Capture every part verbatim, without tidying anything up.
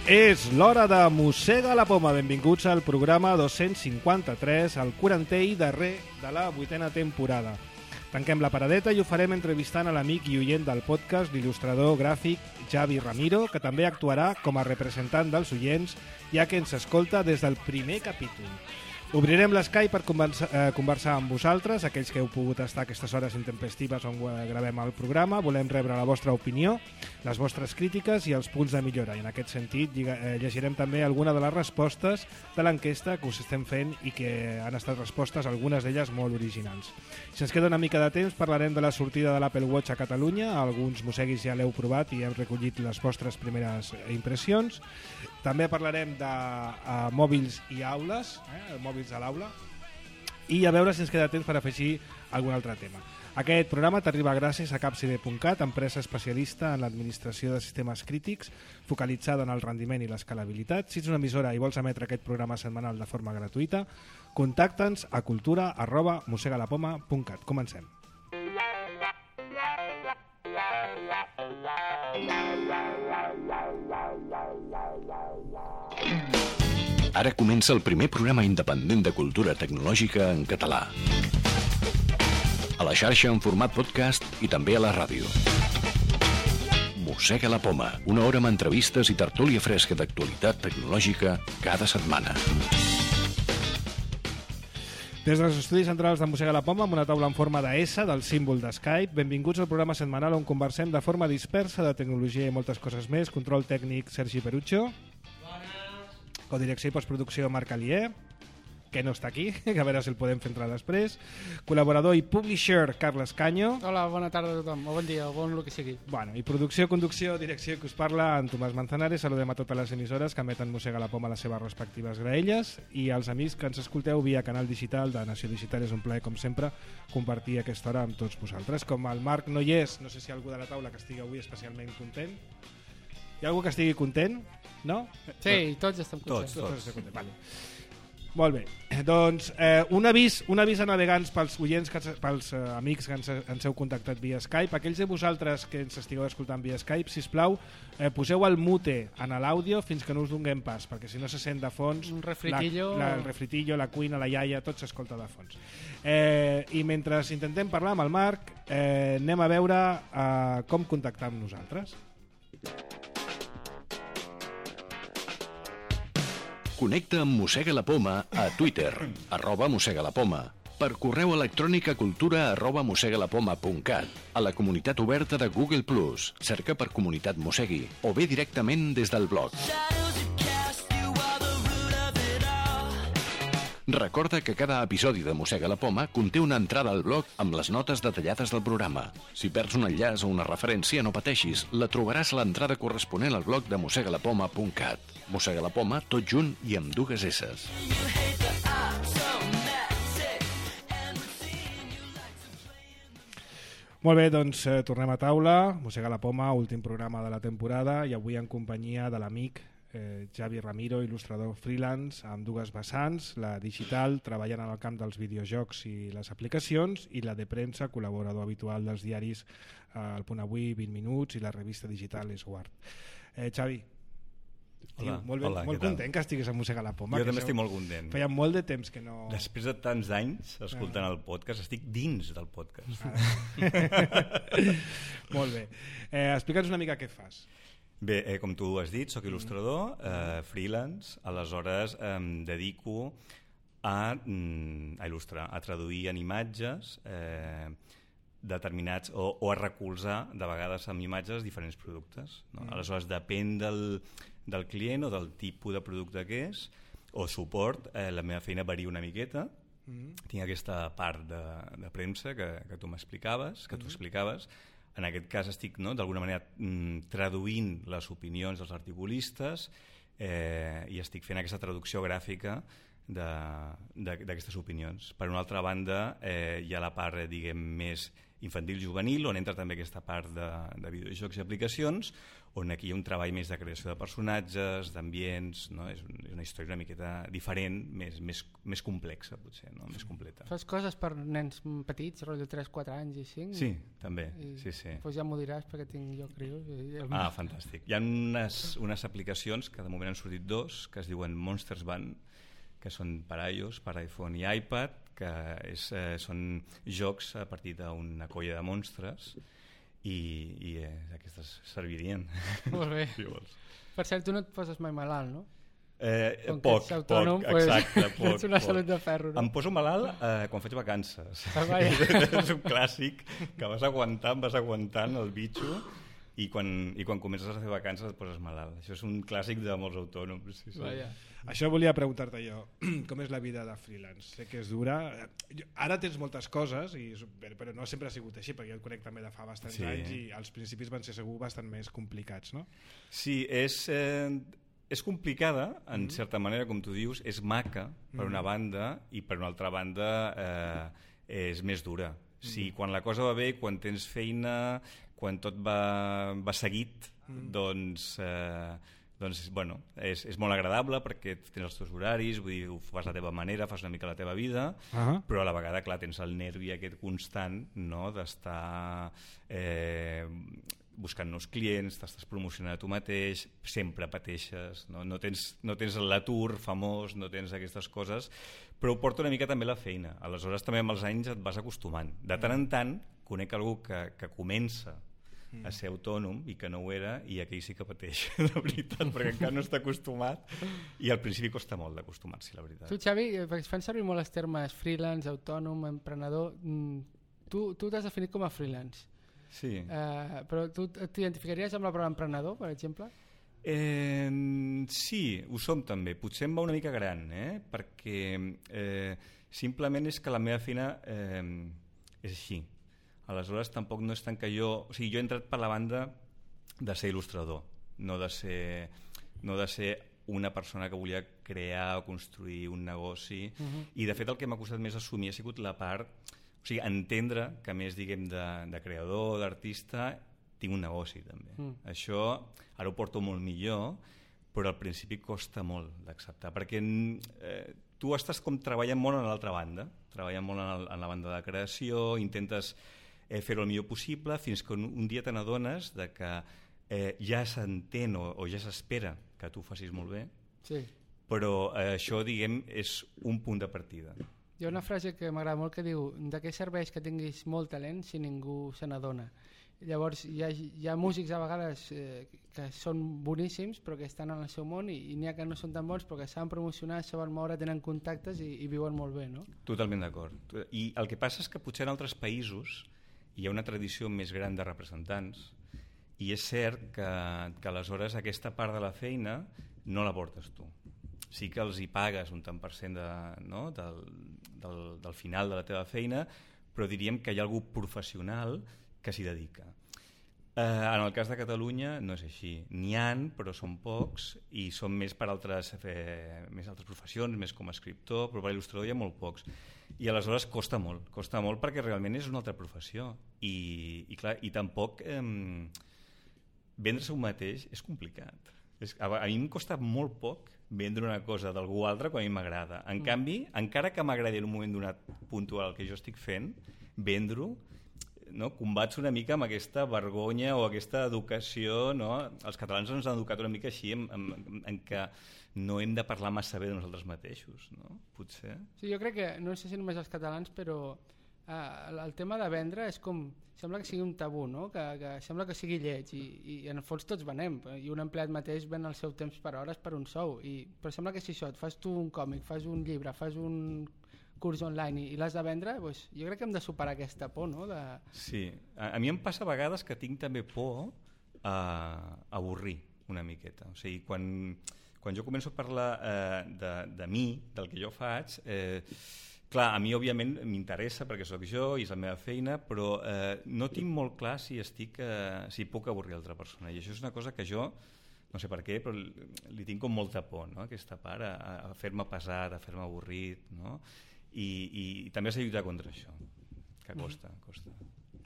És l'hora de Mossega la Poma. Benvinguts al programa dos-cents cinquanta-tres, el quarantè i darrer de la vuitena temporada. Tanquem la paradeta i ho farem entrevistant a l'amic i oient del podcast, l'il·lustrador gràfic Javi Ramiro, que també actuarà com a representant dels oients, ja que ens escolta des del primer capítol. Obrirem l'Skype per conversar, eh, conversar amb vosaltres, aquells que heu pogut estar aquestes hores intempestives on gravem el programa. Volem rebre la vostra opinió, les vostres crítiques i els punts de millora. I en aquest sentit llegirem també alguna de les respostes de l'enquesta que us estem fent i que han estat respostes, algunes d'elles molt originals. Si ens queda una mica de temps, parlarem de la sortida de l'Apple Watch a Catalunya. Alguns mosseguis ja l'heu provat i hem recollit les vostres primeres impressions. També parlarem de uh, mòbils i aules, eh, mòbils a l'aula, i a veure si ens queda temps per afegir algun altre tema. Aquest programa t'arriba gràcies a Capcide punt cat, empresa especialista en l'administració de sistemes crítics, focalitzada en el rendiment i l'escalabilitat. Si ets una emissora i vols emetre aquest programa setmanal de forma gratuïta, contacta'ns a cultura arroba mossegalapoma punt cat. Comencem. Ara comença el primer programa independent de cultura tecnològica en català. A la xarxa en format podcast i també a la ràdio. Mossega la Poma, una hora amb entrevistes i tertúlia fresca d'actualitat tecnològica cada setmana. Des dels estudis centrals de Mossega la Poma, amb una taula en forma de S, del símbol de Skype, benvinguts al programa setmanal on conversem de forma dispersa de tecnologia i moltes coses més. Control tècnic, Sergi Perucho. Bones. Codirecció i postproducció, Marc Alier, que no està aquí, que a veure si el podem fer entrar després. Col·laborador i publisher, Carles Canyo. Hola, bona tarda a tothom, o bon dia, o bon el que sigui. Bueno, i producció, conducció, direcció que us parla en Tomàs Manzanares. Saludem a totes les emissores que emeten Mossega la Poma a les seves respectives graelles, i als amics que ens escolteu via canal digital de Nació Digital. És un plaer, com sempre, compartir aquesta hora amb tots vosaltres. Com el Marc no hi és, no sé si hi ha algú de la taula que estigui avui especialment content. Hi ha algú que estigui content? No? Sí, tots estem contents. Tots, tots. tots estem contents. Vale. Molt bé, doncs eh, un, avís, un avís a navegants pels oients, que, pels eh, amics que ens, ens heu contactat via Skype. Aquells de vosaltres que ens estigueu escoltant via Skype, sisplau, eh, poseu el mute en l'àudio fins que no us donem pas, perquè si no se sent de fons un refritillo, la, la, el refritillo, la cuina, la iaia, tot s'escolta de fons. Eh, I mentre intentem parlar amb el Marc, eh, anem a veure eh, com contactar amb nosaltres. Connecta amb Mossega la Poma a Twitter, arroba Mossega la Poma, per correu electrònic a cultura arroba mossegalapoma punt cat, a la comunitat oberta de Google plus, cerca per Comunitat Mossegui, o bé directament des del blog. Recorda que cada episodi de Mossega la Poma conté una entrada al blog amb les notes detallades del programa. Si perds un enllaç o una referència, no pateixis, la trobaràs a l'entrada corresponent al blog de mossegalapoma punt cat. Mossega la Poma, tot junt i amb dues esses. Molt bé, doncs eh, tornem a taula. Mossega la Poma, últim programa de la temporada, i avui en companyia de l'amic Eh, Javi Ramiro, il·lustrador freelance amb dues vessants, la digital, treballant en el camp dels videojocs i les aplicacions, i la de premsa, col·laborador habitual dels diaris eh, El Punt Avui, vint minuts, i la revista digital Esguard. Eh, Xavi, tio, hola, molt, ben, hola, molt content que estiguis a Mossega la Poma. Jo també estic molt content. Feia molt de temps que no... Després de tants anys escoltant ah. el podcast, estic dins del podcast. Ah. Molt bé. Eh, Explica'ns una mica què fas. Bé, eh, com tu has dit, sóc il·lustrador, eh, freelance, aleshores em dedico a, a il·lustrar, a traduir en imatges eh, determinats, o, o a recolzar de vegades amb imatges diferents productes. No? Mm. Aleshores, depèn del, del client o del tipus de producte que és, o suport, eh, la meva feina varia una miqueta. Mm. Tinc aquesta part de, de premsa que, que tu m'explicaves, que tu mm. explicaves. En aquest cas estic, no, d'alguna manera traduint les opinions dels articulistes eh, i estic fent aquesta traducció gràfica d'aquestes opinions. Per una altra banda, eh, hi ha la part, diguem, més infantil-juvenil, on entra també aquesta part de, de videojocs i aplicacions, on aquí hi ha un treball més de creació de personatges, d'ambients, no? És, és una història una miqueta diferent, més, més, més complexa, potser, no? Més completa. Fas coses per nens petits, rotllo tres quatre anys i cinc? Sí, també, I, sí, sí. Pues ja m'ho diràs perquè tinc jo crios. I... Ah, fantàstic. Hi ha unes, unes aplicacions, que de moment han sortit dos, que es diuen Monsters Band, que són per iOS, per iPhone i iPad, que és, eh, són jocs a partir d'una colla de monstres i, i eh, aquestes servirien. Molt bé. Si vols. Per cert, tu no et poses mai malalt, no? Eh, Com poc, que ets autònom, poc, pues, exacte, poc. Ets una poc. salut de ferro, no? Em poso malalt eh, quan faig vacances. Ah, vaja. És un clàssic que vas aguantant, vas aguantant el bitxo i quan, i quan comences a fer vacances et poses malalt. Això és un clàssic de molts autònoms. Sí, sí. Vaja. Això volia preguntar-te jo, com és la vida de freelance? Sé que és dura. Ara tens moltes coses, i, però no sempre ha sigut així, perquè jo et conec també de fa bastants Sí. anys i als principis van ser segur bastant més complicats, no? Sí, és, eh, és complicada, en mm. certa manera, com tu dius, és maca, per una banda, i per una altra banda eh, és més dura. Mm. Sí, quan la cosa va bé, quan tens feina, quan tot va, va seguit, mm. doncs... Eh, doncs, bueno, és, és molt agradable perquè tens els teus horaris, vull dir, ho fas a la teva manera, fas una mica la teva vida, uh-huh. però a la vegada, clar, tens el nervi aquest constant, no?, d'estar eh, buscant nous clients, t'estàs promocionant a tu mateix, sempre pateixes, no, no tens, no tens l'atur famós, no tens aquestes coses, però ho porta una mica també la feina. Aleshores, també amb els anys et vas acostumant. De tant en tant, conec algú que, que comença a ser autònom i que no ho era, i aquell sí que pateix, de veritat, perquè encara no està acostumat i al principi costa molt d'acostumar-s'hi, la veritat. Tu, Xavi, perquè es fan servir molt els termes freelance, autònom, emprenedor, tu tu t'has definit com a freelance. Sí. Uh, però tu t'identificaries amb la paraula emprenedor, per exemple? Eh, sí, ho som també. Potser em va una mica gran, eh? perquè eh, simplement és que la meva feina eh, és així. Aleshores tampoc no és tant que jo... O sigui, jo he entrat per la banda de ser il·lustrador, no de ser, no de ser una persona que volia crear o construir un negoci, uh-huh. i de fet el que m'ha costat més assumir ha sigut la part... O sigui, entendre que a més, diguem, de, de creador, d'artista, tinc un negoci també. Mm. Això ara ho porto molt millor, però al principi costa molt d'acceptar, perquè eh, tu estàs com treballant molt en l'altra banda, treballant molt en, el, en la banda de creació, intentes eh, fer-ho el millor possible, fins que un, un dia te n'adones de que eh, ja s'entén o, o ja s'espera que tu ho facis molt bé, sí. però eh, això, diguem, és un punt de partida. Hi ha una frase que m'agrada molt que diu: de què serveix que tinguis molt talent si ningú se n'adona? Llavors hi ha, hi ha músics a vegades eh, que són boníssims però que estan en el seu món, i, i n'hi ha que no són tan bons però que saben promocionar, saben moure, tenen contactes i, i viuen molt bé, no? Totalment d'acord. I el que passa és que potser en altres països hi ha una tradició més gran de representants, i és cert que, que aleshores aquesta part de la feina no la portes tu. Sí que els hi pagues un tant per cent de, no, del, del, del final de la teva feina, però diríem que hi ha algú professional que s'hi dedica. Eh, en el cas de Catalunya no és així. N'hi han, però són pocs, i són més per altres, eh, més altres professions, més com a escriptor, però per il·lustrador hi ha molt pocs. I aleshores costa molt, costa molt perquè realment és una altra professió. I, i, clar, i tampoc eh, vendre-se un mateix és complicat. És, a, a mi em costa molt poc vendre una cosa d'algú altre quan a mi m'agrada. En mm. canvi, encara que m'agradi en un moment donat puntual el que jo estic fent, vendre-ho, no? Combats una mica amb aquesta vergonya o aquesta educació, no? Els catalans ens han educat una mica així, en, en, en que no hem de parlar massa bé de nosaltres mateixos, no? Potser. Sí, jo crec que, no sé si només els catalans, però eh, el tema de vendre és com, sembla que sigui un tabú, no? que, que sembla que sigui lleig, i, i en el fons tots venem, i un empleat mateix ven el seu temps per hores per un sou, i, però sembla que si això, et fas tu un còmic, fas un llibre, fas un curs online i, i l'has de vendre, doncs jo crec que hem de superar aquesta por, no? De... Sí, a, a mi em passa a vegades que tinc també por a avorrir una miqueta, o sigui, quan, quan jo començo a parlar eh, de, de mi, del que jo faig, eh, clar, a mi òbviament m'interessa perquè sóc jo i és la meva feina, però eh, no tinc molt clar si estic, eh, si puc avorrir l'altra persona, i això és una cosa que jo no sé per què, però li tinc com molta por, no? Aquesta part, a, a fer-me pesat, a fer-me avorrit, no? I, i, i també has de lluitar contra això, que costa, costa.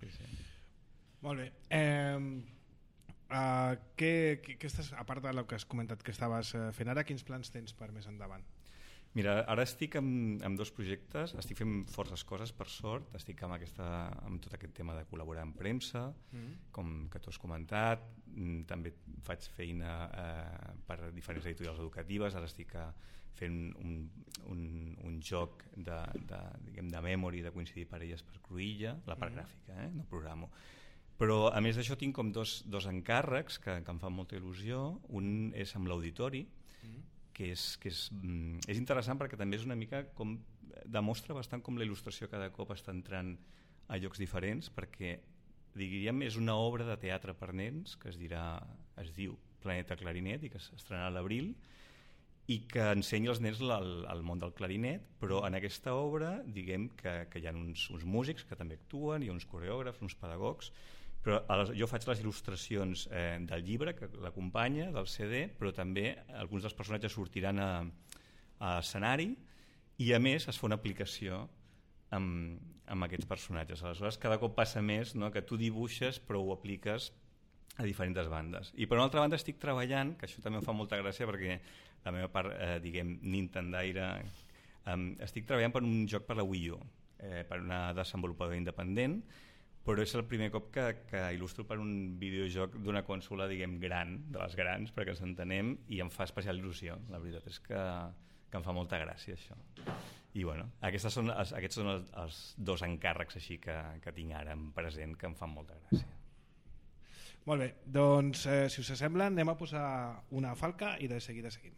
Sí, sí. Molt bé. Eh, uh, què, què, què estàs, a part del que has comentat que estaves fent ara, quins plans tens per més endavant? Mira, ara estic amb, amb dos projectes, estic fent forces coses, per sort, estic amb, aquesta, amb tot aquest tema de col·laborar amb premsa, mm. com que tu has comentat, també faig feina eh, per diferents editorials educatives, ara estic fent un, un, un joc de, de, diguem, de memory, de coincidir parelles per Cruïlla, la part mm. gràfica, eh? No programo. Però a més d'això tinc com dos, dos encàrrecs que, que em fan molta il·lusió, un és amb l'auditori, mm. que, és, que és, és interessant perquè també és una mica com demostra bastant com la il·lustració cada cop està entrant a llocs diferents, perquè diríem és una obra de teatre per nens que es dirà, es diu Planeta Clarinet i que s'estrenarà a l'abril i que ensenya als nens el, el món del clarinet, però en aquesta obra diguem que, que hi ha uns, uns músics que també actuen, hi ha uns coreògrafs, uns pedagogs, però jo faig les il·lustracions eh, del llibre que l'acompanya, del C D, però també alguns dels personatges sortiran a, a escenari i a més es fa una aplicació amb, amb aquests personatges. Aleshores cada cop passa més, no?, que tu dibuixes però ho apliques a diferents bandes. I per una altra banda estic treballant, que això també em fa molta gràcia perquè la meva part, eh, diguem, nintendaire, eh, estic treballant per un joc per la Wii U, eh, per una desenvolupadora independent, però és el primer cop que, que il·lustro per un videojoc d'una consola, diguem, gran, de les grans, perquè ens entenem, i em fa especial il·lusió. La veritat és que, que em fa molta gràcia, això. I bueno, aquests són, els, aquests són els, els dos encàrrecs així que, que tinc ara en present, que em fan molta gràcia. Molt bé, doncs, eh, si us sembla, anem a posar una falca i de seguida seguim.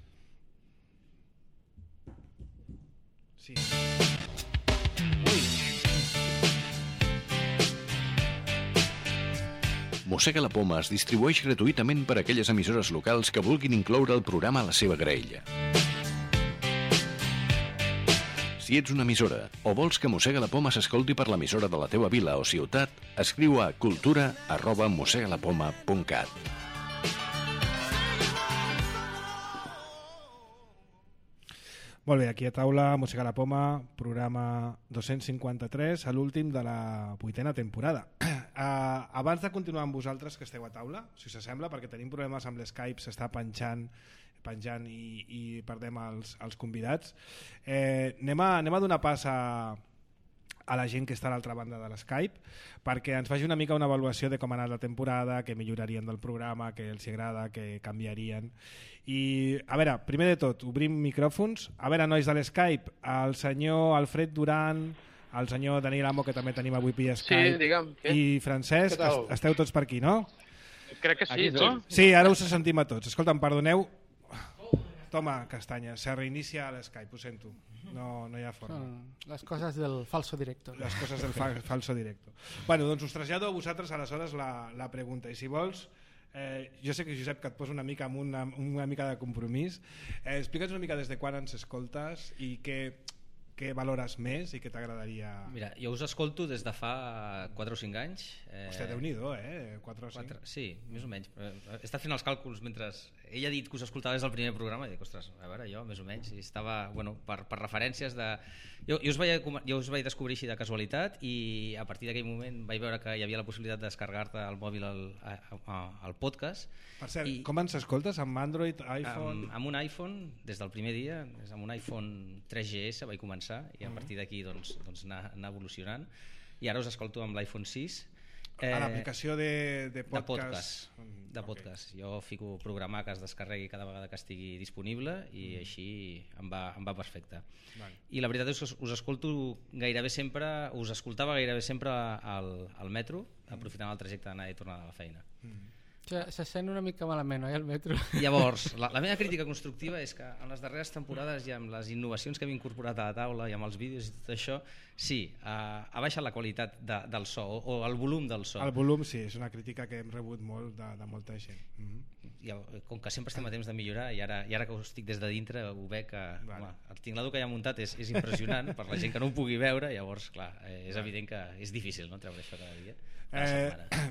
Sí. Ui! Mossega la Poma es distribueix gratuïtament per a aquelles emissores locals que vulguin incloure el programa a la seva graella. Si ets una emissora o vols que Mossega la Poma s'escolti per l'emissora de la teva vila o ciutat, escriu a cultura arroba mossegalapoma punt cat. Molt bé, aquí a taula, Mossega la Poma, programa dos-cents cinquanta-tres, a l'últim de la vuitena temporada. Uh, abans de continuar amb vosaltres que esteu a taula, si us sembla, perquè tenim problemes amb l'Skype, s'està penjant, penjant i, i perdem els, els convidats, eh, anem, a, anem a donar pas a, a la gent que està a l'altra banda de l'Skype perquè ens faci una mica una avaluació de com ha anat la temporada, què millorarien del programa, què els agrada, què canviarien. I, a veure, primer de tot, obrim micròfons. A veure, nois de l'Skype, el senyor Alfred Duran, el senyor Daniel Amo, que també tenim avui via Skype, sí, digue'm, i Francesc, esteu tots per aquí, no? Crec que sí, aquí, no? Sí, ara us sentim a tots. Escolta'm, perdoneu. Toma, castanya, se reinicia l'Skype, ho sento. No, no hi ha forma. Són les coses del falso directo. Les coses del fa falso directo. Bueno, doncs us trasllado a vosaltres aleshores la, la pregunta. I si vols, eh, jo sé que Josep que et poso una mica amb una, una mica de compromís. Eh, explica'ns una mica des de quan ens escoltes i què... què valores més i què t'agradaria... Mira, jo us escolto des de fa quatre o cinc anys. Eh... Hòstia, Déu-n'hi-do, eh? quatre o cinc? Sí, més o menys. He estat fent els càlculs mentre... Ell ha dit que us escoltava des del primer programa i dic, ostres, a veure, jo més o menys i estava, bueno, per, per referències de... Jo, jo, us vaig, jo us vaig descobrir així de casualitat i a partir d'aquell moment vaig veure que hi havia la possibilitat de descarregar-te al mòbil el, el podcast. Per cert, i, com ens escoltes? Amb Android, iPhone? Amb, amb un iPhone, des del primer dia, amb un iPhone tres G S vaig començar i a partir d'aquí doncs, doncs anar, anar evolucionant i ara us escolto amb l'iPhone sis. Eh, a l'aplicació de, de podcast. De podcast, de podcast. Okay. Jo fico programar que es descarregui cada vegada que estigui disponible i mm. així em va, em va perfecte. Vale. I la veritat és que us, us escolto gairebé sempre, us escoltava gairebé sempre al, al metro, mm. aprofitant el trajecte d'anar i tornar a la feina. Mm. Se, se sent una mica malament, oi, el metro? Llavors, la, la meva crítica constructiva és que en les darreres temporades i amb les innovacions que hem incorporat a la taula i amb els vídeos i tot això, sí, ha, ha baixat la qualitat de, del so o, o el volum del so. El volum sí, és una crítica que hem rebut molt de, de molta gent. Mm-hmm. I, com que sempre estem a temps de millorar i ara, i ara que ho estic des de dintre ho veig que vale. home, el tinglado que hi ha muntat és, és impressionant per la gent que no ho pugui veure, llavors clar, és vale. evident que és difícil no, treure això cada dia, cada eh, setmana.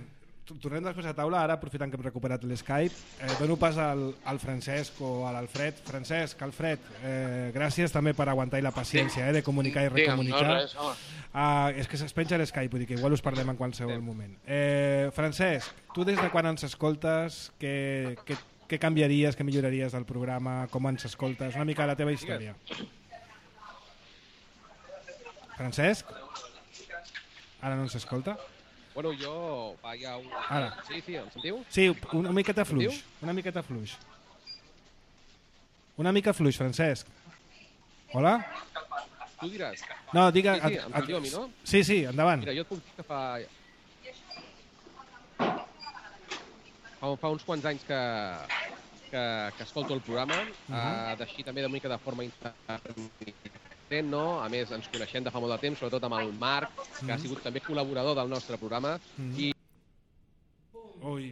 tornem després a taula, ara aprofitant que hem recuperat l'Skype, eh, dono pas al, al Francesc o a l'Alfred. Francesc, Alfred, eh, gràcies també per aguantar i la paciència eh, de comunicar i recomunicar. No, res, home. Uh, és que es penja l'Skype, vull dir que igual us parlem en qualsevol moment. Eh, Francesc, tu des de quan ens escoltes, què, què, què canviaries, què milloraries del programa, com ens escoltes, una mica la teva història. Francesc? Ara no ens escolta? Bueno, jo... Va, ja un... Ara. Sí, sí, em sentiu? Sí, una miqueta fluix. Una miqueta fluix. Una mica fluix, Francesc. Hola? Tu diràs. No, digue... Sí, sí, em sentiu a mi, no? Sí, sí, endavant. Mira, jo et puc dir que fa... Fa, fa uns quants anys que, que, que escolto el programa, uh -huh. uh, d'així també de mica de forma intermitent, no? A més, ens coneixem de fa molt de temps, sobretot amb el Marc, que uh -huh. ha sigut també col·laborador del nostre programa. Uh -huh. I... Ui...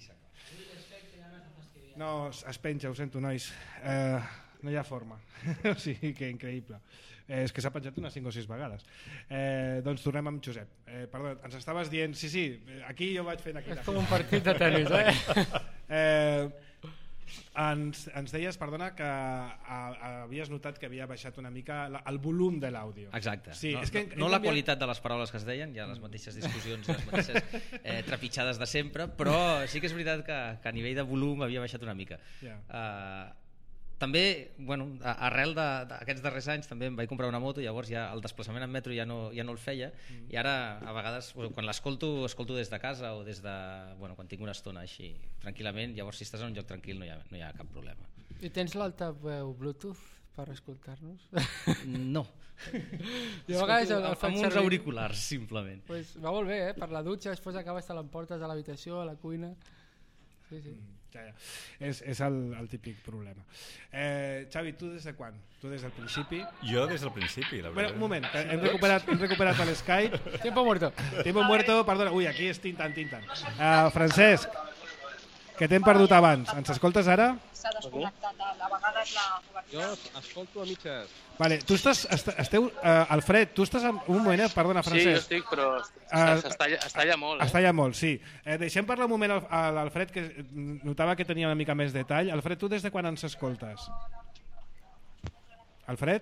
No, es penja, ho sento, nois. Uh, no hi ha forma. O sigui que increïble. Eh, és que s'ha penjat unes cinc o sis vegades. Eh, doncs tornem amb Josep. Eh, perdó, ens estaves dient... Sí, sí, aquí jo vaig fent aquí. És com un partit de tenis, eh? eh ens, ens deies, perdona, que a, havies notat que havia baixat una mica la, el volum de l'àudio. Exacte. Sí, no és que no, no la qualitat de les paraules que es deien, hi ha les mateixes discussions, les mateixes eh, trepitjades de sempre, però sí que és veritat que, que a nivell de volum havia baixat una mica. Yeah. Uh, també, bueno, arrel d'aquests darrers anys també em vaig comprar una moto, llavors ja el desplaçament en metro ja no, ja no el feia, mm. i ara a vegades quan l'escolto, escolto des de casa o des de, bueno, quan tinc una estona així tranquil·lament, llavors si estàs en un lloc tranquil no hi ha, no hi ha cap problema. I tens l'altaveu Bluetooth per escoltar-nos? No. Jo a vegades el, el amb uns auriculars, simplement. Pues va molt bé, eh? Per la dutxa, després acabes te l'emportes a l'habitació, a la cuina. Sí, sí. Mm. Ja, ja. És, és el, el típic problema. Eh, Xavi, tu des de quan? Tu des del principi? Jo des del principi, la veritat. Bueno, un moment, que hem recuperat, hem recuperat l'Skype. Tiempo muerto. Tiempo muerto, perdona. Ui, aquí és tintant, tintant. Uh, Francesc, que t'hem perdut abans. Ens escoltes ara? S'ha desconnectat, a vegades la cobertura... Jo escolto a mitges. Vale, tu estàs, est esteu, uh, Alfred, tu estàs en un moment, eh? Perdona, Francesc. Sí, jo estic, però uh, està, està allà molt. Eh? Està allà molt, sí. Eh, deixem parlar un moment a l'Alfred, que notava que tenia una mica més detall. Alfred, tu des de quan ens escoltes? Alfred?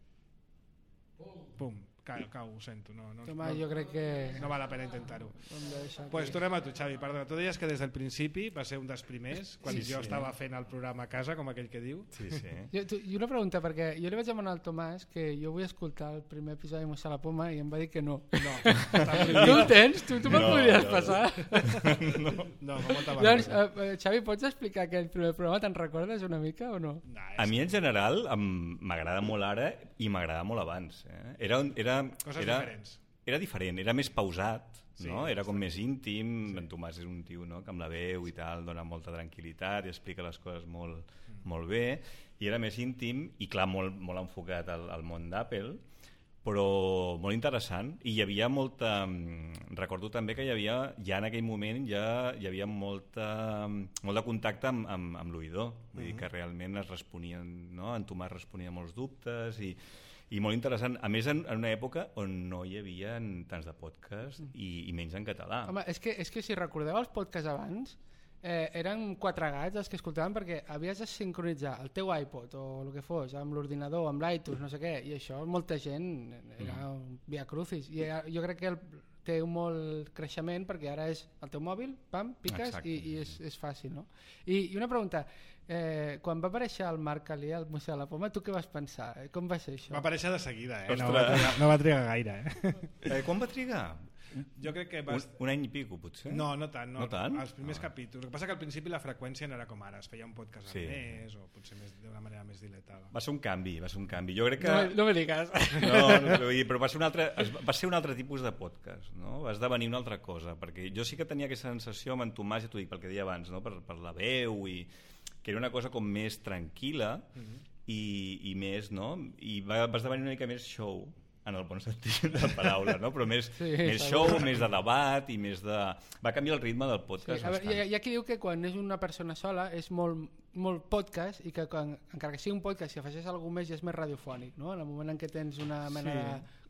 Pum, cau, cau, ho sento. No, no, Toma, no, jo crec que... No val la pena intentar-ho. Doncs pues tornem a tu, Xavi. Perdona, tu deies que des del principi va ser un dels primers, quan sí, jo sí. estava fent el programa a casa, com aquell que diu. Sí, sí. Jo, tu, I una pregunta, perquè jo li vaig demanar al Tomàs que jo vull escoltar el primer episodi de Mossar la Poma i em va dir que no. No, està tu el tens? Tu, tu me'l No, podries no, passar? No. No, com molta Llavors, vergonya. uh, Xavi, pots explicar aquell primer programa? Te'n recordes una mica o no? No, A mi en general em- m'agrada molt ara i m'agrada molt abans. Eh? Era, un- era, Coses era, diferents. era diferent, era més pausat, Sí, no? Era com bastant. més íntim. Sí. En Tomàs és un tio, no?, que amb la veu i tal dona molta tranquil·litat i explica les coses molt, mm. molt bé, i era més íntim i clar, molt, molt enfocat al, al món d'Apple, però molt interessant, i hi havia molta... Recordo també que hi havia, ja en aquell moment ja hi havia molta, molt de contacte amb, amb, amb l'oïdor, vull dir que realment es responien, no? En Tomàs responia molts dubtes i, i molt interessant, a més en, en una època on no hi havia tants de podcast i, i menys en català. Home, és que, és que si recordeu els podcasts abans, eh, eren quatre gats els que escoltaven, perquè havies de sincronitzar el teu iPod o el que fos amb l'ordinador, amb l'iTunes, no sé què, i això molta gent era un via crucis, i jo crec que el, té un molt creixement perquè ara és el teu mòbil, pam, piques Exacte. i, i és, és fàcil, no? I, i una pregunta, eh, quan va aparèixer el Marc Alié al Museu de la Poma, tu què vas pensar? Com va ser això? Va aparèixer de seguida, eh? No Ostres. va, trigar, no va trigar gaire, eh? Eh, quan va trigar? Jo crec que va... Un, un any i pico, potser? No, no tant. No, No tant? Els primers Ah. capítols. El que passa que al principi la freqüència no era com ara. Es feia un podcast Sí. al mes o potser més d'una manera més dilatada. Va ser un canvi, va ser un canvi. Jo crec que... No, me- no me digues. No, no, vull dir, però va ser, un altre, es- va ser un altre tipus de podcast, no? Va esdevenir una altra cosa, perquè jo sí que tenia aquesta sensació amb en Tomàs, ja t'ho dic, pel que deia abans, no? per, per la veu, i que era una cosa com més tranquil·la i, i més, no? I va, va esdevenir una mica més show, en el bon sentit de la paraula, no? Però més, Sí, més segur. show, més de debat i més de... Va canviar el ritme del Sí, podcast a veure, hi, ha- bastant. hi ha qui diu que quan és una persona sola és molt, molt podcast i que quan, encara que sigui un podcast, si afegeix alguna més ja és més radiofònic, no? En el moment en què tens una mena Sí. de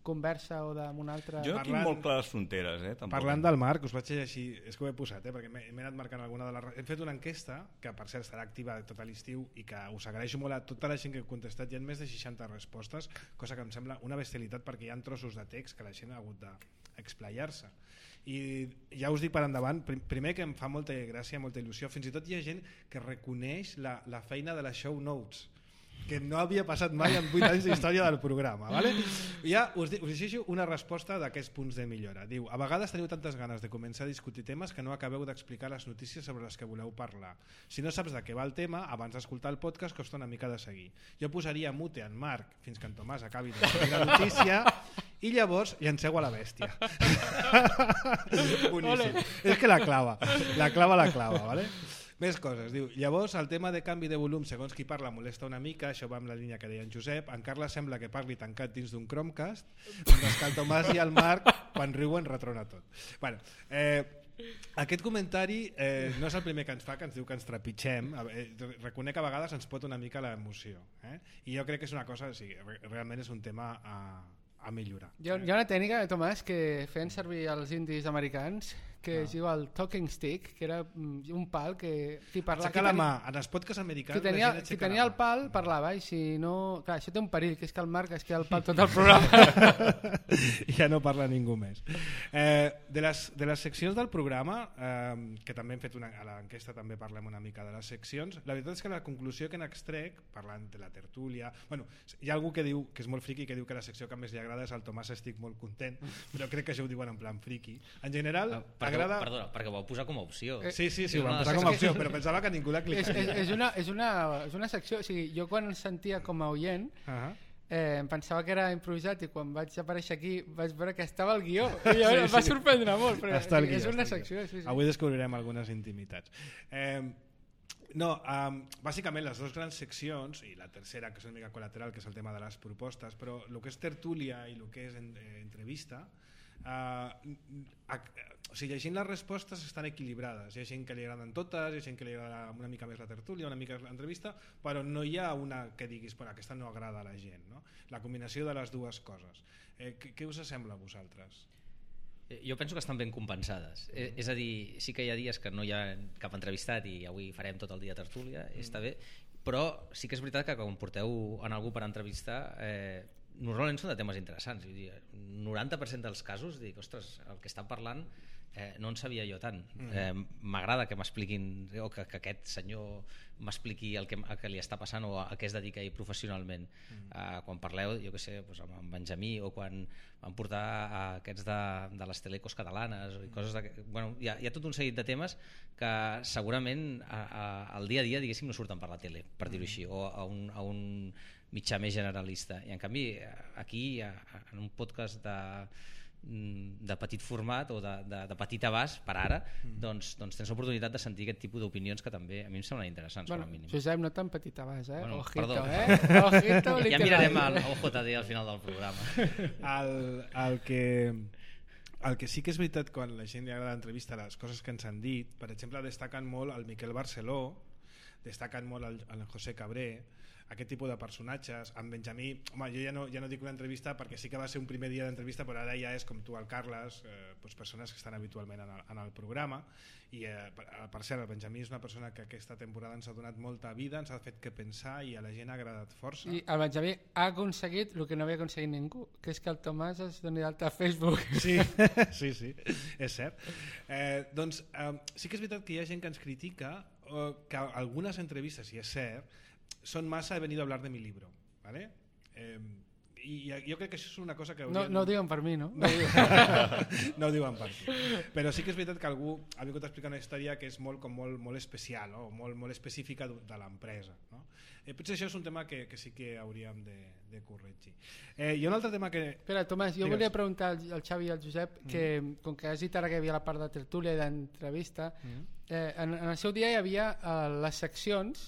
conversa o d'una altra... Jo tinc molt clar les fronteres. Eh? Tampoc. Parlant del Marc, us vaig llegir, és que ho he posat, eh? perquè m'he anat marcant alguna de les... Hem fet una enquesta, que per cert estarà activa tot l'estiu i que us agraeixo molt a tota la gent que he contestat. Hi ha més de seixanta respostes, cosa que em sembla una bestialitat perquè hi ha trossos de text que la gent ha hagut d'explayar-se. I ja us dic per endavant, primer que em fa molta gràcia, molta il·lusió, fins i tot hi ha gent que reconeix la, la feina de les show notes, que no havia passat mai en vuit anys d'història del programa, vale? Ja us, us llegeixo una resposta d'aquests punts de millora. Diu, a vegades teniu tantes ganes de començar a discutir temes que no acabeu d'explicar les notícies sobre les que voleu parlar. Si no saps de què va el tema, abans d'escoltar el podcast costa una mica de seguir. Jo posaria mute en Marc fins que en Tomàs acabi d'explicar la notícia i llavors llanceu a la bèstia. Boníssim. És que la clava, la clava la clava, vale? Més coses, diu, llavors el tema de canvi de volum segons qui parla molesta una mica, això va amb la línia que deia en Josep, en Carles sembla que parli tancat dins d'un Chromecast, mentre que el Tomàs i el Marc quan riuen retrona tot. Bueno, eh, aquest comentari eh, no és el primer que ens fa, que ens diu que ens trepitgem, eh, reconec que a vegades ens pot una mica l'emoció, eh? I jo crec que és una cosa, o sigui, realment és un tema a, a millorar. Hi ha, hi ha una tècnica, Tomàs, que feien servir els indis americans que ah. es diu el talking stick, que era un pal que... Qui parla, aixecar la mà, en els podcasts americans qui tenia, qui tenia el pal parlava i si no... Clar, això té un perill, que és que el Marc es queda el pal tot el programa. Ja no parla ningú més. Eh, de, les, de les seccions del programa, eh, que també hem fet una, a l'enquesta també parlem una mica de les seccions, la veritat és que la conclusió que n'extrec, parlant de la tertúlia... Bueno, hi ha algú que diu, que és molt friqui, que diu que la secció que més li agrada és el Tomàs estic molt content, però crec que això ho diuen en plan friqui. En general... Ah, Agrada... Perdona, perquè ho vau posar com a opció. Sí, sí, sí, ho vam posar com a opció, però pensava que ningú la clicaria. És, és, és, una, és, una, és una secció, o sigui, jo quan sentia com a oient uh -huh. eh, em pensava que era improvisat i quan vaig aparèixer aquí vaig veure que estava el guió i sí, em va sí. sorprendre molt, però està guió, és una secció. Sí, sí. Avui descobrirem algunes intimitats. Eh, no, um, bàsicament les dues grans seccions i la tercera, que és una mica col·lateral, que és el tema de les propostes, però el que és tertúlia i el que és en, eh, entrevista, Uh, o sigui, llegint les respostes estan equilibrades, hi ha gent que li agraden totes, hi ha gent que li agrada una mica més la tertúlia, una mica l'entrevista, però no hi ha una que diguis, bueno, aquesta no agrada a la gent, no? La combinació de les dues coses. Eh, què, què us sembla a vosaltres? Jo penso que estan ben compensades. Mm. És a dir, sí que hi ha dies que no hi ha cap entrevistat i avui farem tot el dia tertúlia, mm. està bé, però sí que és veritat que quan porteu en algú per entrevistar eh, normalment són de temes interessants. noranta per cent dels casos dic, ostres, el que està parlant eh, no en sabia jo tant. Eh, m'agrada que m'expliquin o que, que aquest senyor m'expliqui el que, el que li està passant o a què es dedica ell professionalment. Eh, quan parleu, jo què sé, doncs amb en Benjamí o quan van portar a aquests de, de les telecos catalanes i coses de, bueno, hi, ha, hi ha tot un seguit de temes que segurament a, a, al dia a dia diguéssim no surten per la tele, per dir-ho així, o a un, a un mitjà més generalista, i en canvi aquí en un podcast de, de petit format o de, de, de petit abast per ara, mm. doncs, doncs tens l'oportunitat de sentir aquest tipus d'opinions que també a mi em semblen interessants, bueno, com a mínim. Josep, no tan petit abast, eh? Bueno, ojito, perdó. eh? Ojito, ja mirarem el O J D al final del programa. el, el que el que sí que és veritat, quan la gent li agrada l'entrevista, les coses que ens han dit, per exemple, destaquen molt el Miquel Barceló, destaquen molt el, el José Cabré, aquest tipus de personatges. En Benjamí, home, jo ja no, ja no dic una entrevista perquè sí que va ser un primer dia d'entrevista, però ara ja és com tu, el Carles, eh, doncs persones que estan habitualment en el, en el programa. I eh, per, per cert, el Benjamí és una persona que aquesta temporada ens ha donat molta vida, ens ha fet que pensar i a la gent ha agradat força. I el Benjamí ha aconseguit el que no havia aconseguit ningú, que és que el Tomàs es doni d'alta a Facebook. Sí, sí, sí, és cert. Eh, doncs eh, sí que és veritat que hi ha gent que ens critica, eh, que algunes entrevistes, i és cert, són massa he venido a hablar de mi libro, ¿vale? Eh, i jo crec que això és una cosa que hauríem... no, no ho diuen per mi, no? No ho diuen, no ho diuen per tu, però sí que és veritat que algú ha vingut a explicar una història que és molt, com molt, molt especial, no? molt, molt específica de l'empresa, no? Eh, potser això és un tema que, que sí que hauríem de, de corregir. Eh, hi ha un altre tema que... Espera, Tomàs, jo Digues. volia preguntar al, al Xavi i al Josep que, mm. com que has dit ara que hi havia la part de tertúlia i d'entrevista, mm. eh, en, en el seu dia hi havia eh, les seccions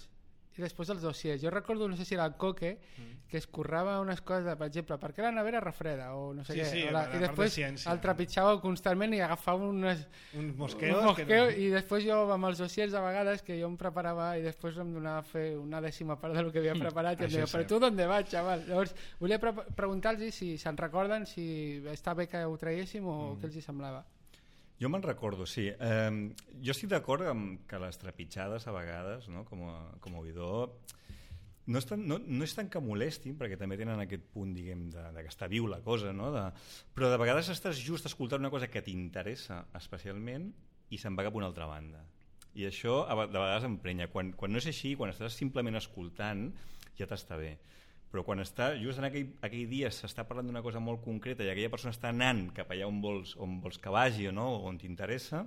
i després els dossiers. Jo recordo, no sé si era el Coque, mm. que es currava unes coses, per exemple, per què la nevera refreda o no sé sí, què. Sí, la, I després de el trepitjava constantment i agafava unes, uns mosqueos. Un mosqueo, que no... I després jo amb els dossiers a vegades que jo em preparava i després em donava a fer una dècima part del que havia preparat i em deia, però tu d'on vas, xaval? Llavors, volia pre preguntar-los si se'n recorden, si està bé que ho traiéssim o mm. què els hi semblava. Jo me'n recordo, sí. Eh, jo estic d'acord amb que les trepitjades a vegades, no, com, a, com a oïdor, no és, tan, no, no és tant que molestin, perquè també tenen aquest punt, diguem, de, de que està viu la cosa, no? De, però de vegades estàs just escoltant una cosa que t'interessa especialment i se'n va cap a una altra banda. I això de vegades emprenya. Quan, quan no és així, quan estàs simplement escoltant, ja t'està bé. Però quan està, just en aquell, aquell dia s'està parlant d'una cosa molt concreta i aquella persona està anant cap allà on vols, on vols que vagi o no, on t'interessa,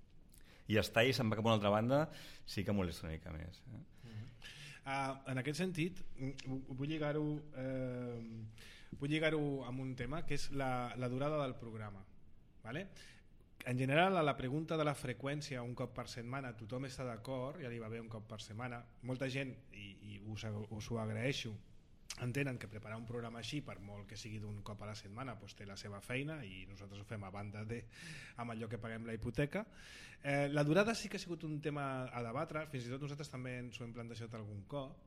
i està i se'n va cap a una altra banda, sí que molesta una mica més. Eh? Uh-huh. uh, en aquest sentit, vull lligar-ho eh, vull lligar-ho amb un tema, que és la, la durada del programa. Vale? En general, a la pregunta de la freqüència un cop per setmana tothom està d'acord, ja li va bé un cop per setmana. Molta gent, i, i us, us ho agraeixo, entenen que preparar un programa així, per molt que sigui d'un cop a la setmana, doncs té la seva feina i nosaltres ho fem a banda de, amb allò que paguem la hipoteca. Eh, la durada sí que ha sigut un tema a debatre, fins i tot nosaltres també ens ho hem plantejat algun cop,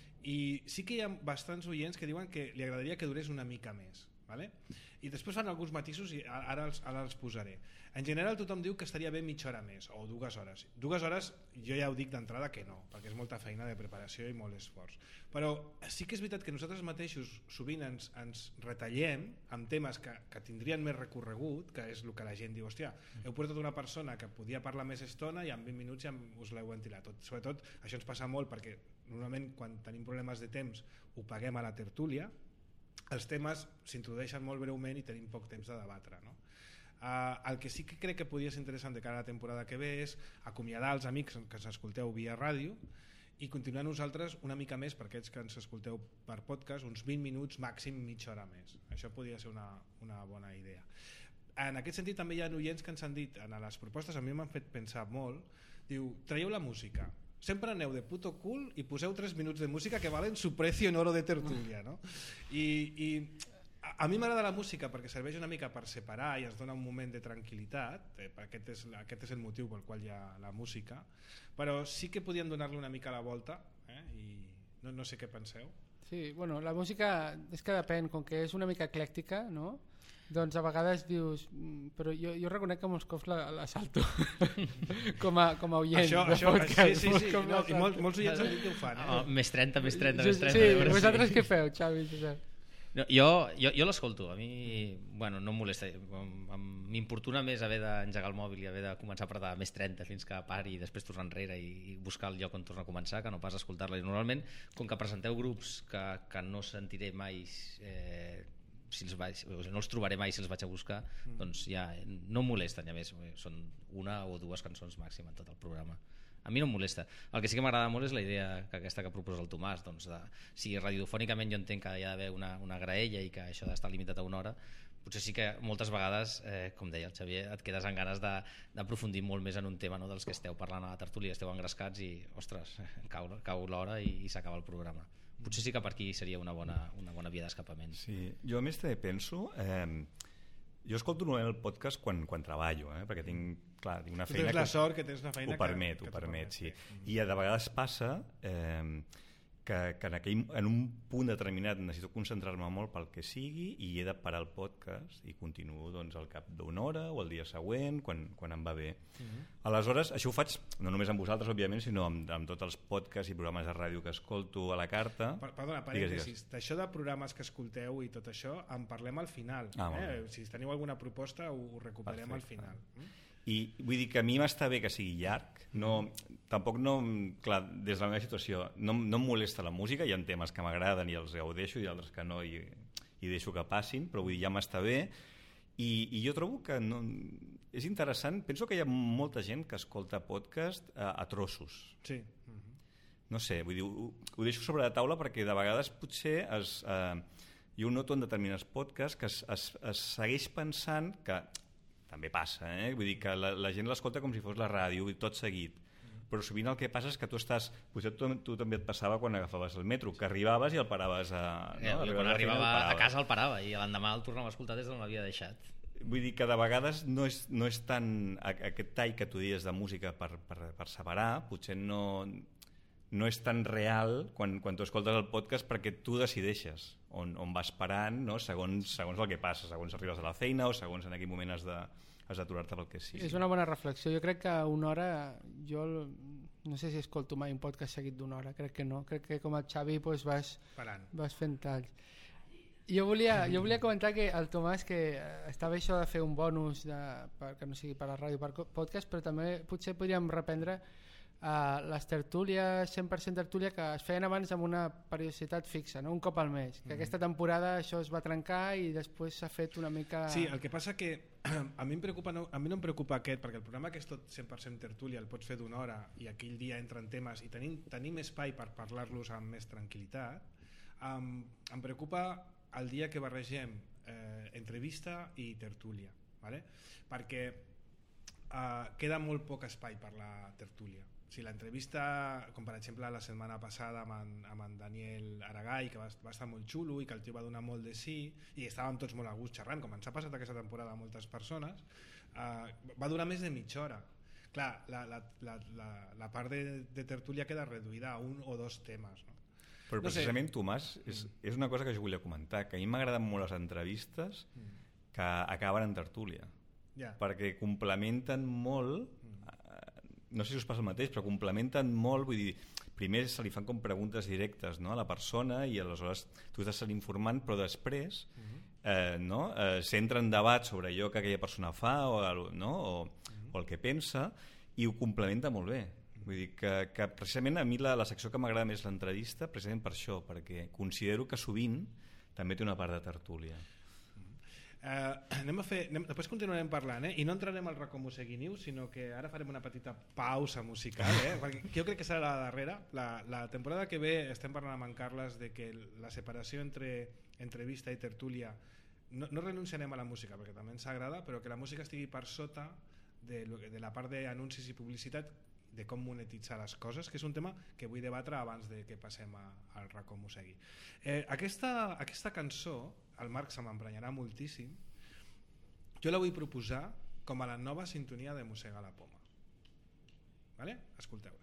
i sí que hi ha bastants oients que diuen que li agradaria que durés una mica més, vale? I després fan alguns matisos i ara els, ara els posaré. En general tothom diu que estaria bé mitja hora més o dues hores. Dues hores jo ja ho dic d'entrada que no, perquè és molta feina de preparació i molt esforç. Però sí que és veritat que nosaltres mateixos sovint ens, ens retallem amb temes que, que tindrien més recorregut, que és el que la gent diu, hòstia, heu portat una persona que podia parlar més estona i en vint minuts ja us l'heu ventilat. Tot, sobretot això ens passa molt perquè normalment quan tenim problemes de temps ho paguem a la tertúlia, els temes s'introdueixen molt breument i tenim poc temps de debatre, no? Uh, el que sí que crec que podria ser interessant de cara a la temporada que ve és acomiadar els amics que ens escolteu via ràdio i continuar nosaltres una mica més, per aquests que ens escolteu per podcast, uns vint minuts, màxim mitja hora més. Això podria ser una, una bona idea. En aquest sentit també hi ha oients que ens han dit, en les propostes a mi m'han fet pensar molt, diu, traieu la música, sempre aneu de puto cul i poseu tres minuts de música que valen su precio en oro de tertúlia, no? I, i a mi m'agrada la música perquè serveix una mica per separar i ens dona un moment de tranquil·litat, eh, aquest, és, aquest és el motiu pel qual hi ha la música, però sí que podíem donar-li una mica la volta, eh, i no, no sé què penseu. Sí, bueno, la música és que depèn, com que és una mica eclèctica, no? Doncs a vegades dius, però jo, jo reconec que molts cops la, la salto com, a, com a oient això, de això, podcast. Sí, sí, sí, no, i molts, molts oients han dit que ho fan, eh? Oh, més trenta, més trenta, més trenta. Sí, vosaltres sí. Què feu, Xavi? Josep? No, jo jo, jo l'escolto, a mi bueno, no em molesta, m'importuna més haver d'engegar el mòbil i haver de començar a apretar més trenta fins que pari i després tornar enrere i buscar el lloc on tornar a començar que no pas escoltar-la. I normalment, com que presenteu grups que, que no sentiré mai eh, si els vaig, no els trobaré mai si els vaig a buscar, mm. doncs ja no em molesten, ja més, són una o dues cançons màxim en tot el programa. A mi no em molesta. El que sí que m'agrada molt és la idea que aquesta que proposa el Tomàs, doncs de, si radiofònicament jo entenc que hi ha d'haver una, una graella i que això ha d'estar limitat a una hora, potser sí que moltes vegades, eh, com deia el Xavier, et quedes amb ganes d'aprofundir molt més en un tema, no, dels que esteu parlant a la tertúlia, esteu engrescats i, ostres, cau, cau l'hora i, i s'acaba el programa. Potser sí que per aquí seria una bona, una bona via d'escapament. Sí, jo a més també penso... Eh, jo escolto normalment el podcast quan, quan treballo, eh? Perquè tinc, clar, tinc una feina tens la sort que tens una feina ho permet, que, ho permet, permet, sí. sí. I de vegades passa eh, que, que en, aquell, en un punt determinat necessito concentrar-me molt pel que sigui i he de parar el podcast i continuo doncs, al cap d'una hora o el dia següent quan, quan em va bé. Uh-huh. Aleshores, això ho faig no només amb vosaltres, òbviament, sinó amb, amb tots els podcasts i programes de ràdio que escolto a la carta. Perdona, parèntesis, d'això de programes que escolteu i tot això en parlem al final. Ah, eh? Si teniu alguna proposta ho recuperem Perfecte. Al final. Mm? I vull dir que a mi m'està bé que sigui llarg, no, tampoc no, clar, des de la meva situació no, no em molesta la música, hi ha temes que m'agraden i els gaudeixo i altres que no i, i deixo que passin, però vull dir, ja m'està bé i, i jo trobo que no, és interessant, penso que hi ha molta gent que escolta podcast a, a trossos. Sí. Uh-huh. No sé, vull dir, ho, ho deixo sobre la taula perquè de vegades potser es, eh, jo noto en determinats podcasts que es, es, es segueix pensant que també passa, eh? Vull dir que la, la gent l'escolta com si fos la ràdio i tot seguit, però sovint el que passa és que tu estàs, potser tu, tu també et passava quan agafaves el metro, que arribaves i el paraves a... No? Eh, Arribaves quan a arribava final, a casa el parava i l'endemà el tornava a escoltar des d'on l'havia deixat. Vull dir que de vegades no és, no és tant aquest tall que tu dies de música per, per, per separar, potser no, no és tan real quan, quan tu escoltes el podcast, perquè tu decideixes on, on vas parant, no? segons, segons el que passa, segons arribes a la feina o segons en aquell moment has de has d'aturar-te pel que sigui. És una bona reflexió. Jo crec que una hora, jo no sé si escolto mai un podcast seguit d'una hora, crec que no. Crec que com el Xavi doncs vas, vas fent talls. Jo volia, jo volia comentar que el Tomàs, que estava això de fer un bonus de, per, que no sigui per la ràdio, per podcast, però també potser podríem reprendre Uh, les tertúlies, cent per cent tertúlia que es feien abans amb una periodicitat fixa, no? Un cop al mes, que mm-hmm. aquesta temporada això es va trencar i després s'ha fet una mica... Sí, el que passa que a mi, em preocupa, no, a mi no em preocupa aquest, perquè el programa que és tot cent per cent tertúlia el pots fer d'una hora i aquell dia entren temes i tenim, tenim espai per parlar-los amb més tranquil·litat. Um, em preocupa el dia que barregem eh, entrevista i tertúlia, ¿vale? Perquè uh, queda molt poc espai per la tertúlia. Si l'entrevista, com per exemple la setmana passada amb en, amb en Daniel Aragai, que va, va estar molt xulo i que el tio va donar molt de sí i estàvem tots molt a gust xerrant, com ens ha passat aquesta temporada a moltes persones, eh, va durar més de mitja hora. Clar, la, la, la, la, la part de, de tertúlia queda reduïda a un o dos temes, no? Però precisament, no sé. Tomàs, és, és una cosa que jo volia comentar, que a mi m'agraden molt les entrevistes que acaben en tertúlia, yeah. perquè complementen molt, no sé si us passa el mateix, però complementen molt, vull dir, primer se li fan com preguntes directes, no?, a la persona i aleshores tu estàs informant, però després eh, no? eh, s'entra en debat sobre allò que aquella persona fa o, no? o, o el que pensa i ho complementa molt bé. Vull dir que, que precisament a mi la, la secció que m'agrada més l'entrevista precisament per això, perquè considero que sovint també té una part de tertúlia. Uh, anem a fer, anem, després continuarem parlant, eh? I no entrarem al Racó Mosegui News, sinó que ara farem una petita pausa musical, eh? Perquè jo crec que serà la darrera. La, la temporada que ve estem parlant amb en Carles de que la separació entre entrevista i tertúlia no, no renunciarem a la música perquè també ens agrada, però que la música estigui per sota de, de la part d'anuncis i publicitat, de com monetitzar les coses, que és un tema que vull debatre abans de que passem a, al Racó Mosegui. Eh, aquesta, aquesta cançó, el Marc se m'emprenyarà moltíssim, jo la vull proposar com a la nova sintonia de Mossega la Poma. Vale? Escolteu-la.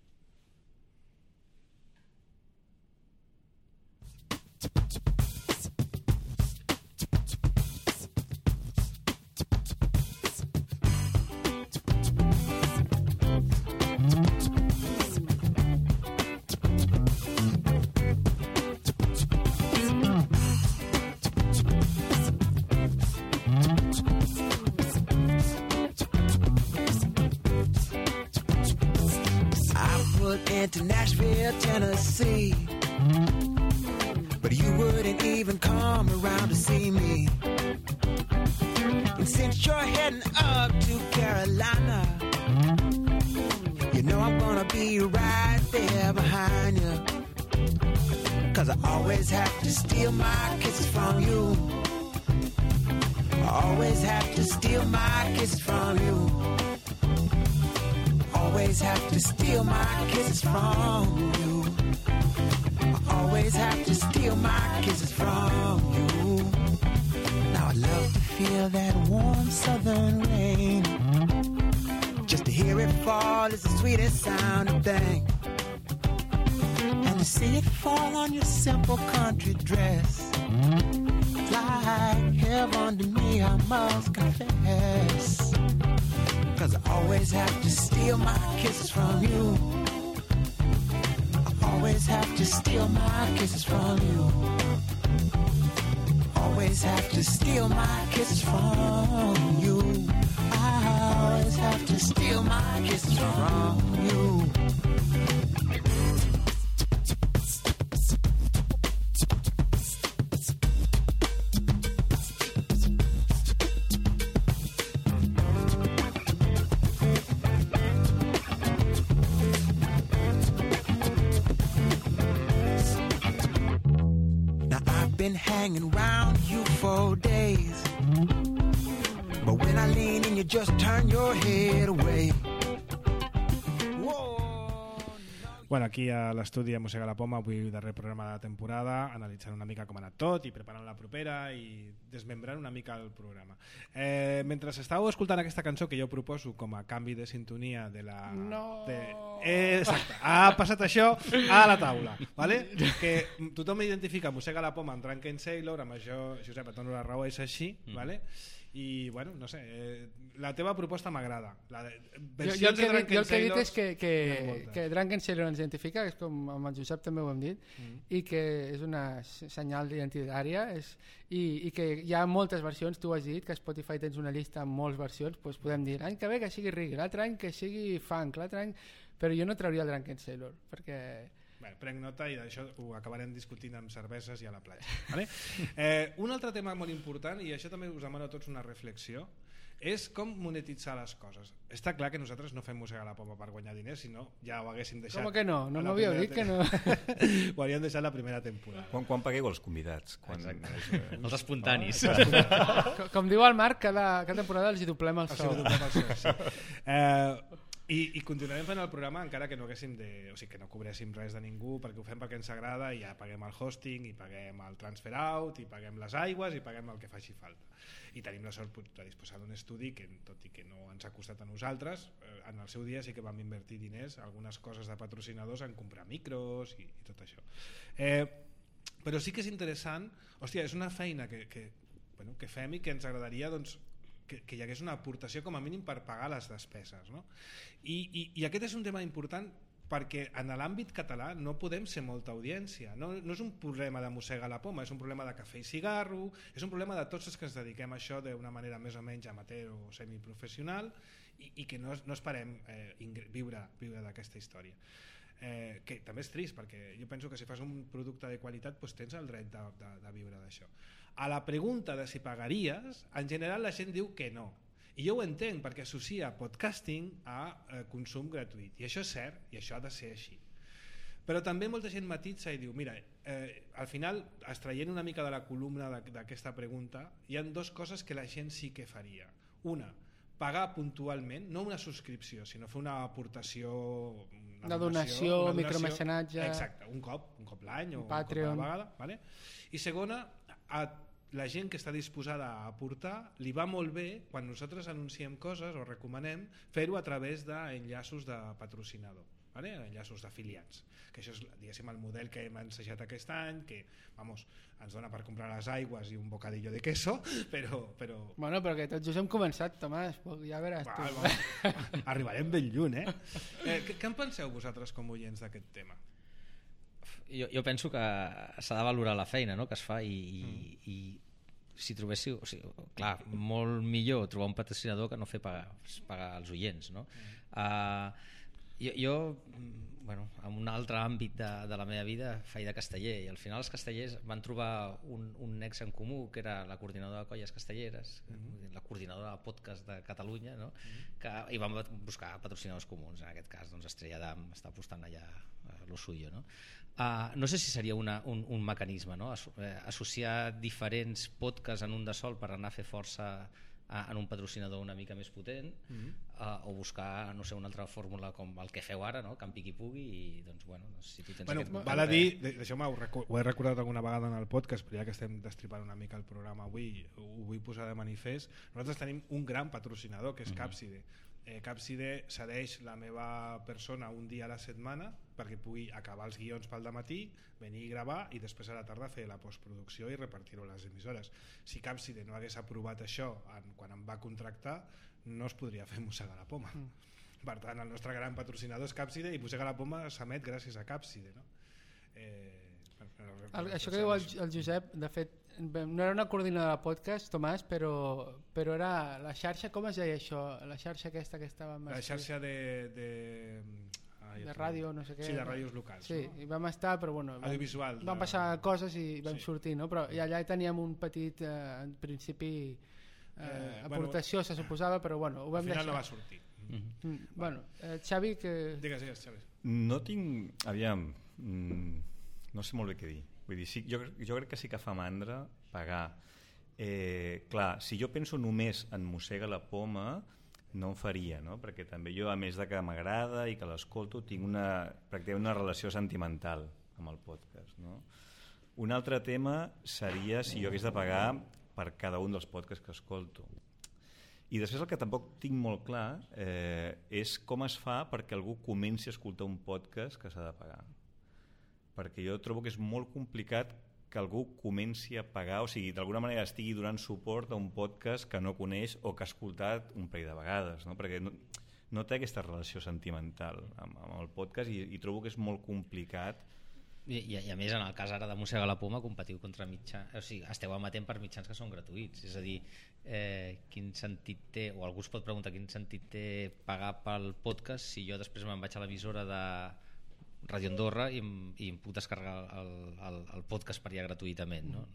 To Nashville, Tennessee, but you wouldn't even come around to see me. And since you're heading up to Carolina, you know I'm gonna be right there behind you, 'cause I always have to steal my kisses from you. I always have to steal my kisses from you. Always have to steal my kisses from you. I always have to steal my kisses from you. Now I'd love to feel that warm southern rain. Just to hear it fall is the sweetest sounding thing. And to see it fall on your simple country dress, it's like heaven to me, I must confess. 'Cause I always have to steal my kisses from you. I always have to steal my kisses from you. Always have to steal my kisses from you. I always have to steal my kisses from you. Hanging round you for days, but when I lean in, you just turn your head away. Whoa. Bueno, aquí a l'estudi de Mossega la Poma, avui darrer programa de la temporada, analitzant una mica com ha anat tot i preparant la propera i desmembrant una mica el programa. Eh, mentre estàveu escoltant aquesta cançó que jo proposo com a canvi de sintonia de la... No! De... Eh, exacte, ha passat això a la taula, ¿vale? Que tothom identifica Mossega la Poma amb Drunken Sailor, amb això, Josep, et dono la raó, és així, mm. ¿vale? I bueno, no sé, eh, la teva proposta m'agrada. La de, jo, jo, el que, dit, jo el que he dit és que, que, que Drunken Sailor ens identifica, és com amb el Josep també ho hem dit, mm. i que és una senyal identitària és, i, i que hi ha moltes versions. Tu has dit que a Spotify tens una llista amb moltes versions, doncs podem dir l'any que ve que sigui reggae, l'altre any que sigui funk, l'altre any... però jo no trauria el Drunken Sailor perquè... Bé, prenc nota i d'això ho acabarem discutint amb cerveses i a la platja, vale? eh, un altre tema molt important, i això també us demano a tots una reflexió, és com monetitzar les coses. Està clar que nosaltres no fem Mossega la Poma per guanyar diners, si no ja ho haguéssim deixat. Com que no? No m'havíeu dit que no. Ho hauríem deixat la primera temporada. Quan, quan pagueu els convidats? Quan... Els espontanis. Oh, com, com diu el Marc, cada, cada temporada els hi doblem el sou. Sí. Eh, I, i continuarem fent el programa encara que no haguéssim de, o sigui, que no cobréssim res de ningú, perquè ho fem perquè ens agrada i ja paguem el hosting i paguem el transfer out i paguem les aigües i paguem el que faci falta. I tenim la sort de disposar d'un estudi que, tot i que no ens ha costat a nosaltres, eh, en el seu dia sí que vam invertir diners, algunes coses de patrocinadors en comprar micros i, i tot això. Eh, però sí que és interessant, hòstia, és una feina que, que, bueno, que fem i que ens agradaria, doncs, que, que hi hagués una aportació com a mínim per pagar les despeses, no? I, i, i aquest és un tema important perquè en l'àmbit català no podem ser molta audiència, no, no és un problema de Mossega la Poma, és un problema de cafè i cigarro, és un problema de tots els que ens dediquem a això d'una manera més o menys amateur o semiprofessional i, i que no, no esperem eh, viure, viure d'aquesta història. Eh, que també és trist perquè jo penso que si fas un producte de qualitat doncs tens el dret de, de, de viure d'això. A la pregunta de si pagaries, en general la gent diu que no, i jo ho entenc perquè associa podcasting a eh, consum gratuït, i això és cert i això ha de ser així, però també molta gent matitza i diu mira, eh, al final extraient una mica de la columna d'aquesta pregunta hi ha dues coses que la gent sí que faria. Una, pagar puntualment, no una subscripció, sinó fer una aportació, una, una donació, un micromecenatge, exacte, un cop, un cop l'any o un Patreon. cop a la vegada, vale? I segona, a la gent que està disposada a aportar li va molt bé quan nosaltres anunciem coses o recomanem fer-ho a través d'enllaços de patrocinador, vale? Enllaços d'afiliats, que això és, diguéssim, el model que hem ensajat aquest any, que vamos, ens dona per comprar les aigües i un bocadillo de queso, però... però... Bueno, però que tots just hem començat, Tomàs, ja veràs tu. Va, va. Arribarem ben lluny, eh? eh què, què en penseu vosaltres com oients d'aquest tema? Jo, jo penso que s'ha de valorar la feina, no?, que es fa i, i, mm. i si trobéssiu, o sigui, clar, molt millor trobar un patrocinador que no fer pagar, pagar els oients, no? Mm. Uh, jo, jo bueno, en un altre àmbit de, de la meva vida faig de casteller i al final els castellers van trobar un, un nexe en comú que era la coordinadora de colles castelleres, mm. la coordinadora de podcast de Catalunya, no? Mm. que, i van buscar patrocinadors comuns, en aquest cas doncs, Estrella d'Am està apostant allà lo suyo, no? Uh, no sé si seria una, un, un mecanisme, no? As, eh, associar diferents podcasts en un de sol per anar a fer força a, en un patrocinador una mica més potent, mm-hmm. uh, o buscar, no sé, una altra fórmula com el que feu ara, no? Que en piqui pugui i doncs, bueno, si tu tens bueno, aquest... Val a dir, deixeu-me, ho, ho he recordat alguna vegada en el podcast, però ja que estem destripant una mica el programa avui, ho vull posar de manifest. Nosaltres tenim un gran patrocinador que és mm-hmm. Capside. Eh, Capside cedeix la meva persona un dia a la setmana perquè pugui acabar els guions pel dematí, venir i gravar i després a la tarda fer la postproducció i repartir-ho a les emissores. Si Capside no hagués aprovat això en, quan em va contractar, no es podria fer Mossega la Poma. Mm. Per tant, el nostre gran patrocinador és Capside i Mossega la Poma s'emet gràcies a Capside, no? Eh, el, això que diu el, el Josep, de fet, no era una coordinadora de podcast, Tomàs, però, però era la xarxa, com es deia això? La xarxa aquesta que estava... La xarxa de... de... Ai, de ràdio, no sé què. Sí, de ràdios locals. Sí, no? I vam estar, però bueno... Audiovisual. Vam, vam passar coses i vam sí. sortir, no? Però i allà teníem un petit, eh, en principi, eh, eh, aportació, bueno, se suposava, però bueno, ho vam deixar. Al final deixar. No va sortir. Mm-hmm. Mm, bueno, eh, Xavi, que... Digues, digues, Xavi. No tinc... Aviam... Mm, no sé molt bé què dir. Vull dir, sí, jo, jo crec que sí que fa mandra pagar. Eh, clar, si jo penso només en Mossega la Poma, no em faria, no? Perquè també jo, a més de que m'agrada i que l'escolto, tinc una, pràcticament una relació sentimental amb el podcast, no? Un altre tema seria si jo hagués de pagar per cada un dels podcasts que escolto. I després el que tampoc tinc molt clar eh, és com es fa perquè algú comenci a escoltar un podcast que s'ha de pagar. Perquè jo trobo que és molt complicat que algú comenci a pagar, o sigui, d'alguna manera estigui donant suport a un podcast que no coneix o que ha escoltat un parell de vegades, no? Perquè no, no té aquesta relació sentimental amb, amb el podcast i, i trobo que és molt complicat. I, i, i a més, en el cas ara de Mossega la Poma, competiu contra mitjans, o sigui, esteu emetent per mitjans que són gratuïts, és a dir, eh, quin sentit té, o algú es pot preguntar quin sentit té pagar pel podcast si jo després me'n vaig a l'emissora de Ràdio Andorra i, i em puc descarregar el, el, el podcast per allà gratuïtament, no?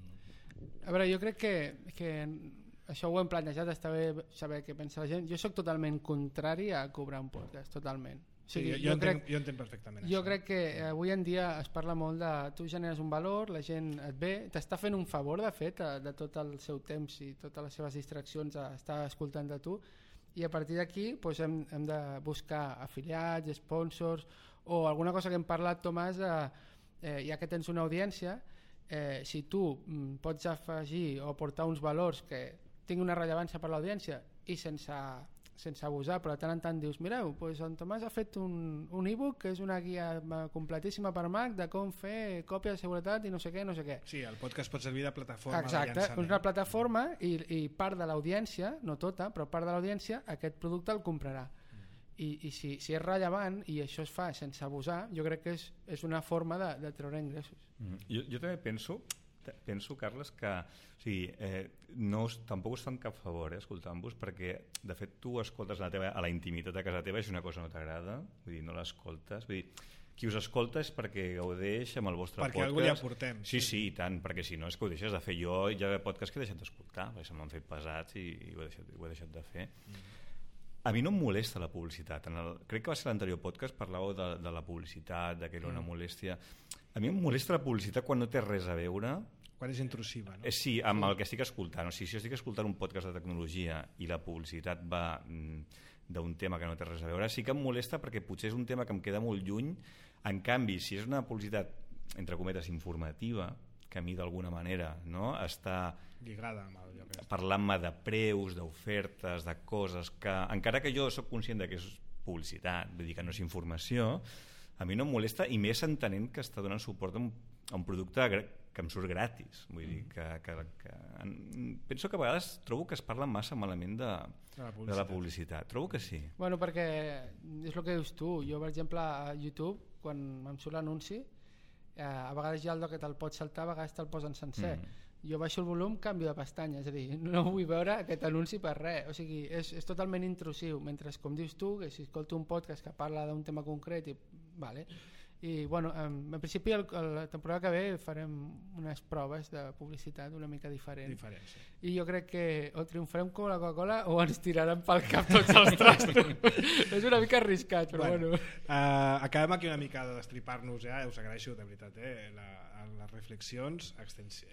A veure, jo crec que, que això ho hem plantejat, està bé saber què pensa la gent. Jo sóc totalment contrari a cobrar un podcast, totalment. O sigui, sí, jo, jo, jo, entenc, crec, jo entenc perfectament jo això. crec que avui en dia es parla molt de tu generes un valor, la gent et ve, t'està fent un favor de fet de tot el seu temps i totes les seves distraccions a estar escoltant de tu, i a partir d'aquí doncs hem, hem de buscar afiliats, sponsors o alguna cosa que hem parlat, Tomàs, eh, eh, ja que tens una audiència, eh, si tu mm, pots afegir o aportar uns valors que tinguin una rellevància per l'audiència i sense sense abusar, però de tant en tant dius mireu, doncs en Tomàs ha fet un, un e-book que és una guia completíssima per Mac de com fer còpia de seguretat i no sé què, no sé què. Sí, el podcast pot servir de plataforma. Exacte, de és una plataforma i, i part de l'audiència, no tota, però part de l'audiència aquest producte el comprarà. Mm. I, i si, si és rellevant i això es fa sense abusar, jo crec que és, és una forma de, de treure ingressos. Mm. Jo, jo també penso penso, Carles, que o sigui, eh, no us, tampoc us fan cap favor eh, escoltant-vos, perquè de fet tu escoltes a la, teva, a la intimitat de casa teva i si una cosa no t'agrada, vull dir, no l'escoltes, vull dir, qui us escolta és perquè gaudeix amb el vostre perquè podcast. Perquè algú li aportem. Sí, sí, i tant, perquè si no és que ho deixes de fer. Jo ja hi ha podcasts que he deixat d'escoltar, perquè se m'han fet pesats i, i ho, he deixat, ho he deixat de fer. Mm. A mi no em molesta la publicitat. En el, crec que va ser l'anterior podcast, parlàveu de, de la publicitat, de que era una mm. molèstia. A mi em molesta la publicitat quan no té res a veure. Quan és intrusiva, no? Eh, sí, amb sí. el que estic escoltant. O sigui, si jo estic escoltant un podcast de tecnologia i la publicitat va mm, d'un tema que no té res a veure, sí que em molesta perquè potser és un tema que em queda molt lluny. En canvi, si és una publicitat, entre cometes, informativa, que a mi d'alguna manera no, està lligada amb allò que parlant-me de preus, d'ofertes, de coses que, encara que jo sóc conscient de que és publicitat, vull dir que no és informació, a mi no em molesta, i més entenent que està donant suport a un, a un producte que em surt gratis. Vull dir que, que, que en, penso que a vegades trobo que es parla massa malament de, de, la, publicitat. de la publicitat. Trobo que sí. Bueno, perquè és el que dius tu. Jo, per exemple, a YouTube, quan em surt l'anunci, eh, a vegades hi ha el que te'l pots saltar, a vegades te'l posen sencer. Mm. Jo baixo el volum, canvio de pestanya, és a dir, no vull veure aquest anunci per res. O sigui, és, és totalment intrusiu, mentre, com dius tu, que si escolto un podcast que parla d'un tema concret, i, vale. I bueno, en principi el, la temporada que ve farem unes proves de publicitat una mica diferent. Diferent, sí. I jo crec que o triomfarem com la Coca-Cola o ens tiraran pel cap tots els trastos. És una mica arriscat, però bueno. bueno. Uh, acabem aquí una mica de destripar-nos, eh? Us agraeixo de veritat eh? la, les reflexions extensi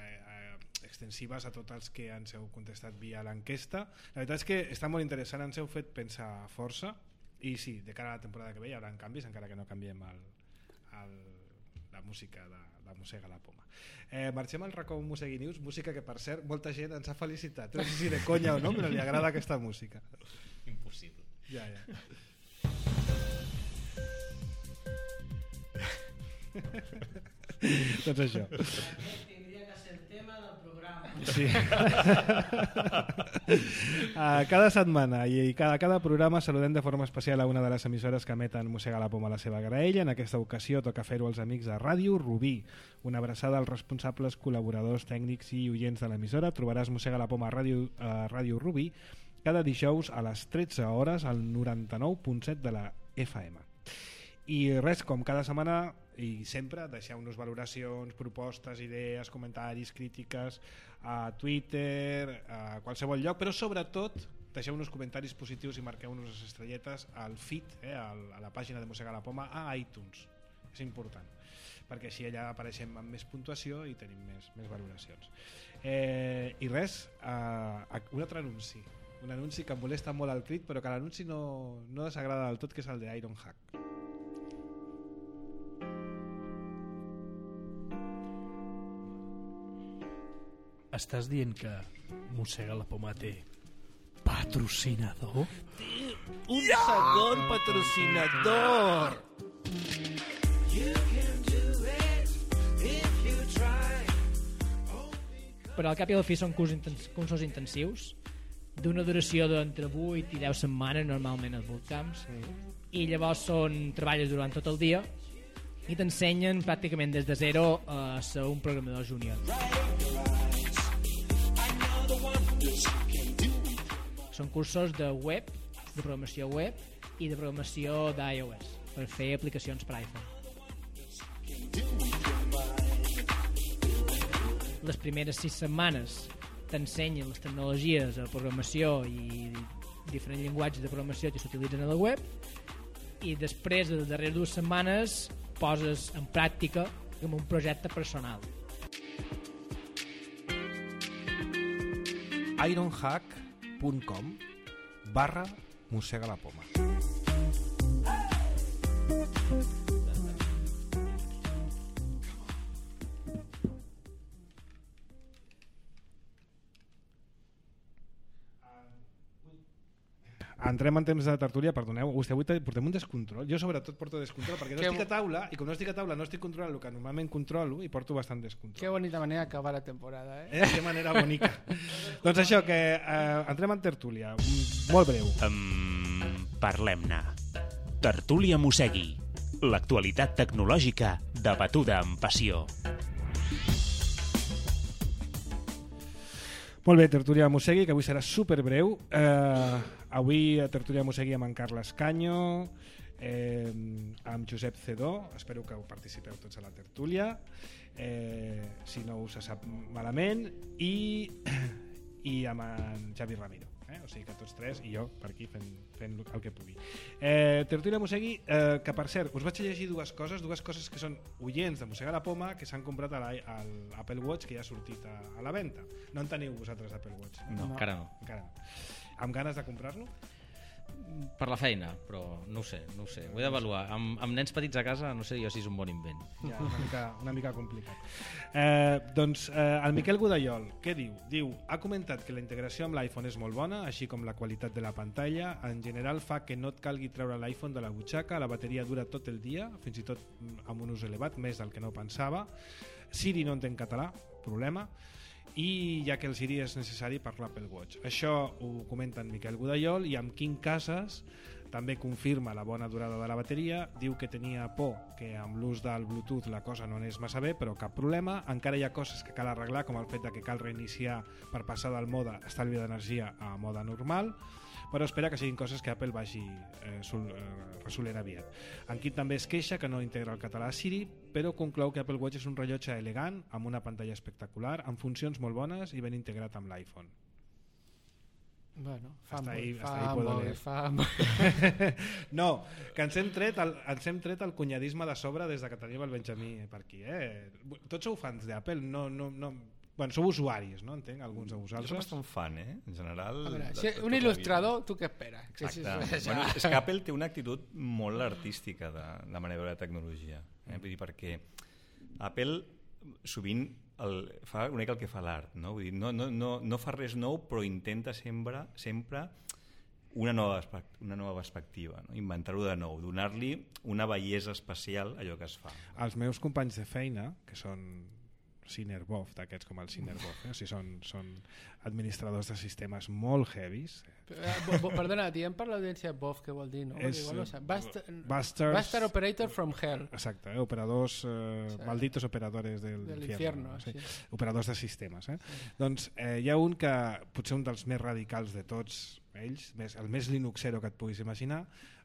extensives a tots els que ens heu contestat via l'enquesta. La veritat és que està molt interessant, ens heu fet pensar força i sí, de cara a la temporada que ve hi haurà canvis, encara que no canviem el, el, la música de, de Mossega la Poma. Eh, marxem al racó Mosegui News, música que per cert molta gent ens ha felicitat, no sé si de conya o no, però li agrada aquesta música. Impossible. Ja, ja. Doncs això. Sí. uh, cada setmana i cada, cada programa saludem de forma especial a una de les emissores que emeten Mossega la Poma a la seva graella. En aquesta ocasió toca fer-ho als amics de Ràdio Rubí. Una abraçada als responsables, col·laboradors, tècnics i oients de l'emissora. Trobaràs Mossega la Poma a Ràdio, a Ràdio Rubí cada dijous a les tretze hores al noranta-nou punt set de la F M. I res, com cada setmana i sempre, deixeu-nos valoracions, propostes, idees, comentaris, crítiques a Twitter, a qualsevol lloc, però sobretot deixeu-nos comentaris positius i marqueu-nos les estrelletes al feed, eh, a la pàgina de Mossega la Poma a iTunes. És important, perquè així allà apareixem amb més puntuació i tenim més, més valoracions. Eh, I res, eh, un altre anunci. un anunci que em molesta molt el crit, però que l'anunci no, no desagrada del tot, que és el de Ironhack. Estàs dient que Mossega la Poma té patrocinador? Un yeah! segon patrocinador! Però al cap i a la fi són cursos intensius d'una duració d'entre vuit i deu setmanes normalment als bootcamps, i llavors són treballes durant tot el dia i t'ensenyen pràcticament des de zero a ser un programador júnior. Són cursos de web, de programació web i de programació d'iOS per fer aplicacions per iPhone. Les primeres sis setmanes t'ensenyen les tecnologies de programació i diferents llenguatges de programació que s'utilitzen a la web, i després de les darreres dues setmanes poses en pràctica com un projecte personal. ironhack punt com barra Mossega la Poma. Entrem en temps de tertúlia, perdoneu, vostè avui portem un descontrol, jo sobretot porto descontrol perquè no que... estic a taula, i com no estic a taula no estic controlant el que normalment controlo i porto bastant descontrol. Que bonita manera d'acabar la temporada, eh? Eh, que manera bonica. Doncs això, que eh, entrem en tertúlia, molt breu. Um, Parlem-ne. Tertúlia Mossegui, l'actualitat tecnològica debatuda amb passió. Molt bé, tertúlia Mossegui, que avui serà superbreu. Eh, avui a tertúlia Mossegui amb en Carles Canyo, eh, amb Josep Cedó, espero que participeu tots a la tertúlia, eh, si no us se sap malament, i, i amb en Javi Ramiro. Eh? O sigui que tots tres i jo per aquí fent, fent el que pugui. Eh, tertúlia Mossegui, eh, que per cert, us vaig llegir dues coses, dues coses que són oients de Mossega la Poma que s'han comprat a l'Apple Watch, que ja ha sortit a, a la venda. No en teniu vosaltres Apple Watch? No, no. encara no. Encara no. Amb ganes de comprar-lo? Per la feina, però no ho sé, no ho sé. Ho he d'avaluar. Amb, amb nens petits a casa no sé jo si és un bon invent. Ja, una mica, una mica complicat. Eh, doncs eh, el Miquel Godallol, què diu? Diu, ha comentat que la integració amb l'iPhone és molt bona, així com la qualitat de la pantalla. En general fa que no et calgui treure l'iPhone de la butxaca, la bateria dura tot el dia, fins i tot amb un ús elevat, més del que no pensava. Siri no entén català, problema. I ja que el Siri és necessari per l'Apple Watch. Això ho comenta en Miquel Godallol, i amb Quim Casas també confirma la bona durada de la bateria, diu que tenia por que amb l'ús del Bluetooth la cosa no anés massa bé, però cap problema, encara hi ha coses que cal arreglar, com el fet de que cal reiniciar per passar del mode estalvi d'energia a mode normal, però espera que siguin coses que Apple vagi eh, sol, eh, resolent aviat. En Quim també es queixa que no integra el català a Siri, però conclou que Apple Watch és un rellotge elegant, amb una pantalla espectacular, amb funcions molt bones i ben integrat amb l'iPhone. Bueno, fa hasta molt, ahí, fa hasta ahí molt, puedo leer. fa molt. No, que ens hem, tret el, ens hem tret el cunyadisme de sobre des de que tenim el Benjamí per aquí. Eh? Tots sou fans d'Apple, no, no, no... Bueno, sou usuaris, no? Entenc, alguns de vosaltres. Jo soc bastant fan, eh? En general... A veure, si un il·lustrador, tu què esperes? Exacte. Bueno, és que Apple té una actitud molt artística de la manera de veure la tecnologia. Eh? Vull dir, perquè Apple sovint el, fa una mica el que fa l'art, no? Vull dir, no, no, no, no fa res nou, però intenta sempre, sempre una nova, una nova perspectiva, no? Inventar-ho de nou, donar-li una bellesa especial a allò que es fa. Els meus companys de feina, que són Cinerbov, d'aquests com el Cinerbov, eh? O sigui, són, són administradors de sistemes molt heavies. Eh, perdona, diem per l'audiència B O F, què vol dir, no? És, igual no sé. Buster, Busters, Buster Operator from Hell. Exacte, eh? operadors, eh, sí. malditos operadores del, del infierno. infierno Sí. Sí. Operadors de sistemes. Eh? Sí. Doncs eh, hi ha un que potser un dels més radicals de tots ells, més, el més linuxero que et puguis imaginar,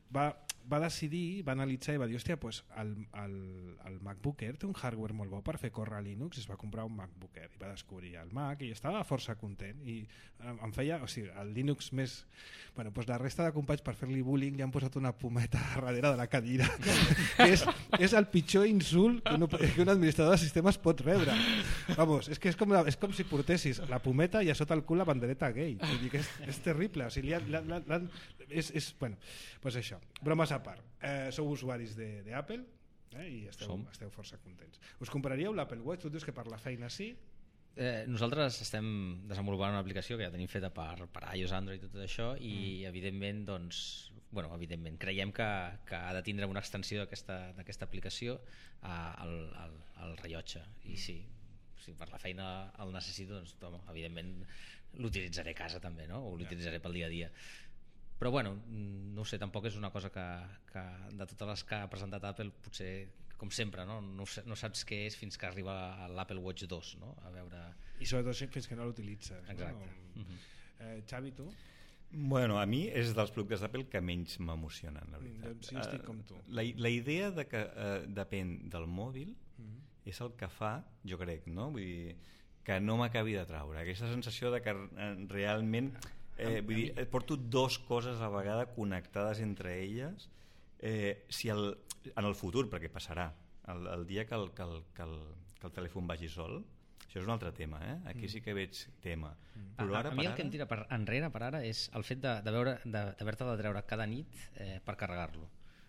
va, va decidir, va analitzar i va dir, hòstia, pues el, el, el MacBook Air té un hardware molt bo per fer córrer Linux, i es va comprar un MacBook Air i va descobrir el Mac i estava força content i em feia, o sigui, el Linux més... Bueno, pues la resta de companys per fer-li bullying li han posat una pometa darrere de la cadira que és, és el pitjor insult que un, que un administrador de sistemes pot rebre. Vamos, és que és com, la, és com si portessis la pometa i a sota el cul la bandereta gay. Vull dir que és, és terrible. O sigui, li han, li han, és, és, bueno, pues això. Bromes a part. Eh, sou usuaris d'Apple eh, i esteu, esteu força contents. Us compraríeu l'Apple Watch? Tu dius que per la feina sí? Eh, nosaltres estem desenvolupant una aplicació que ja tenim feta per, per iOS, Android i tot això i mm. evidentment, doncs, bueno, evidentment creiem que, que ha de tindre una extensió d'aquesta aplicació a, al, al, al rellotge i sí, si per la feina el necessito, doncs, home, evidentment l'utilitzaré a casa també, no? O l'utilitzaré pel dia a dia. Però bueno, no sé, tampoc és una cosa que, que de totes les que ha presentat Apple potser, com sempre, no, no, no saps què és fins que arriba l'Apple Watch dos, no? A veure... I sobretot fins que no l'utilitzes. Exacte. No? Uh-huh. eh, Xavi, tu? Bueno, a mi és dels productes d'Apple que menys m'emocionen, la veritat. Doncs sí, estic com tu. La, la idea de que uh, depèn del mòbil uh-huh. és el que fa, jo crec, no? Vull dir, que no m'acabi de traure. Aquesta sensació de que uh, realment... Eh, vull dir, porto dues coses a la vegada connectades entre elles. Eh, si el, en el futur, perquè passarà el, el dia que el, que, el, que, el, que el telèfon vagi sol, això és un altre tema, eh? Aquí mm. sí que veig tema. Mm. Però a, ara, a mi el ara... que em tira per enrere per ara és el fet d'haver-te de, de, de treure cada nit eh, per carregar-lo.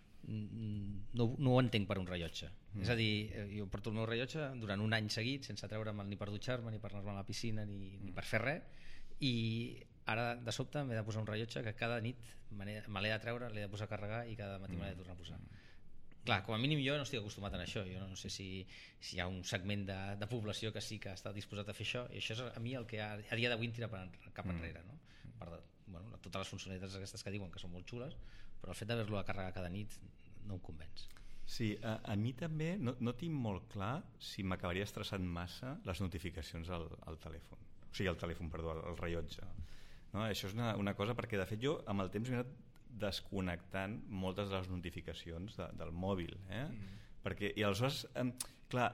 No, no ho entenc per un rellotge. Mm. És a dir, jo porto el meu rellotge durant un any seguit sense treure'm ni per dutxar-me, ni per anar-me a la piscina, ni, mm. ni per fer res, i ara de sobte m'he de posar un rellotge que cada nit me l'he de treure, l'he de posar a carregar i cada matí mm. me l'he de tornar a posar. Clar, com a mínim jo no estic acostumat a això, jo no sé si, si hi ha un segment de, de població que sí que està disposat a fer això, i això és a mi el que a, a dia d'avui em tira per, cap enrere, no? Per, bueno, totes les funcionalitats aquestes que diuen que són molt xules, però el fet d'haver-lo de carregar cada nit no em convenç. Sí, a, a mi també no, no tinc molt clar si m'acabaria estressant massa les notificacions al, al telèfon, o sigui, al telèfon, perdó, al, al rellotge. No, això és una, una cosa perquè de fet jo amb el temps m'he anat desconnectant moltes de les notificacions de, del mòbil, eh? Mm. Perquè, i aleshores eh, clar,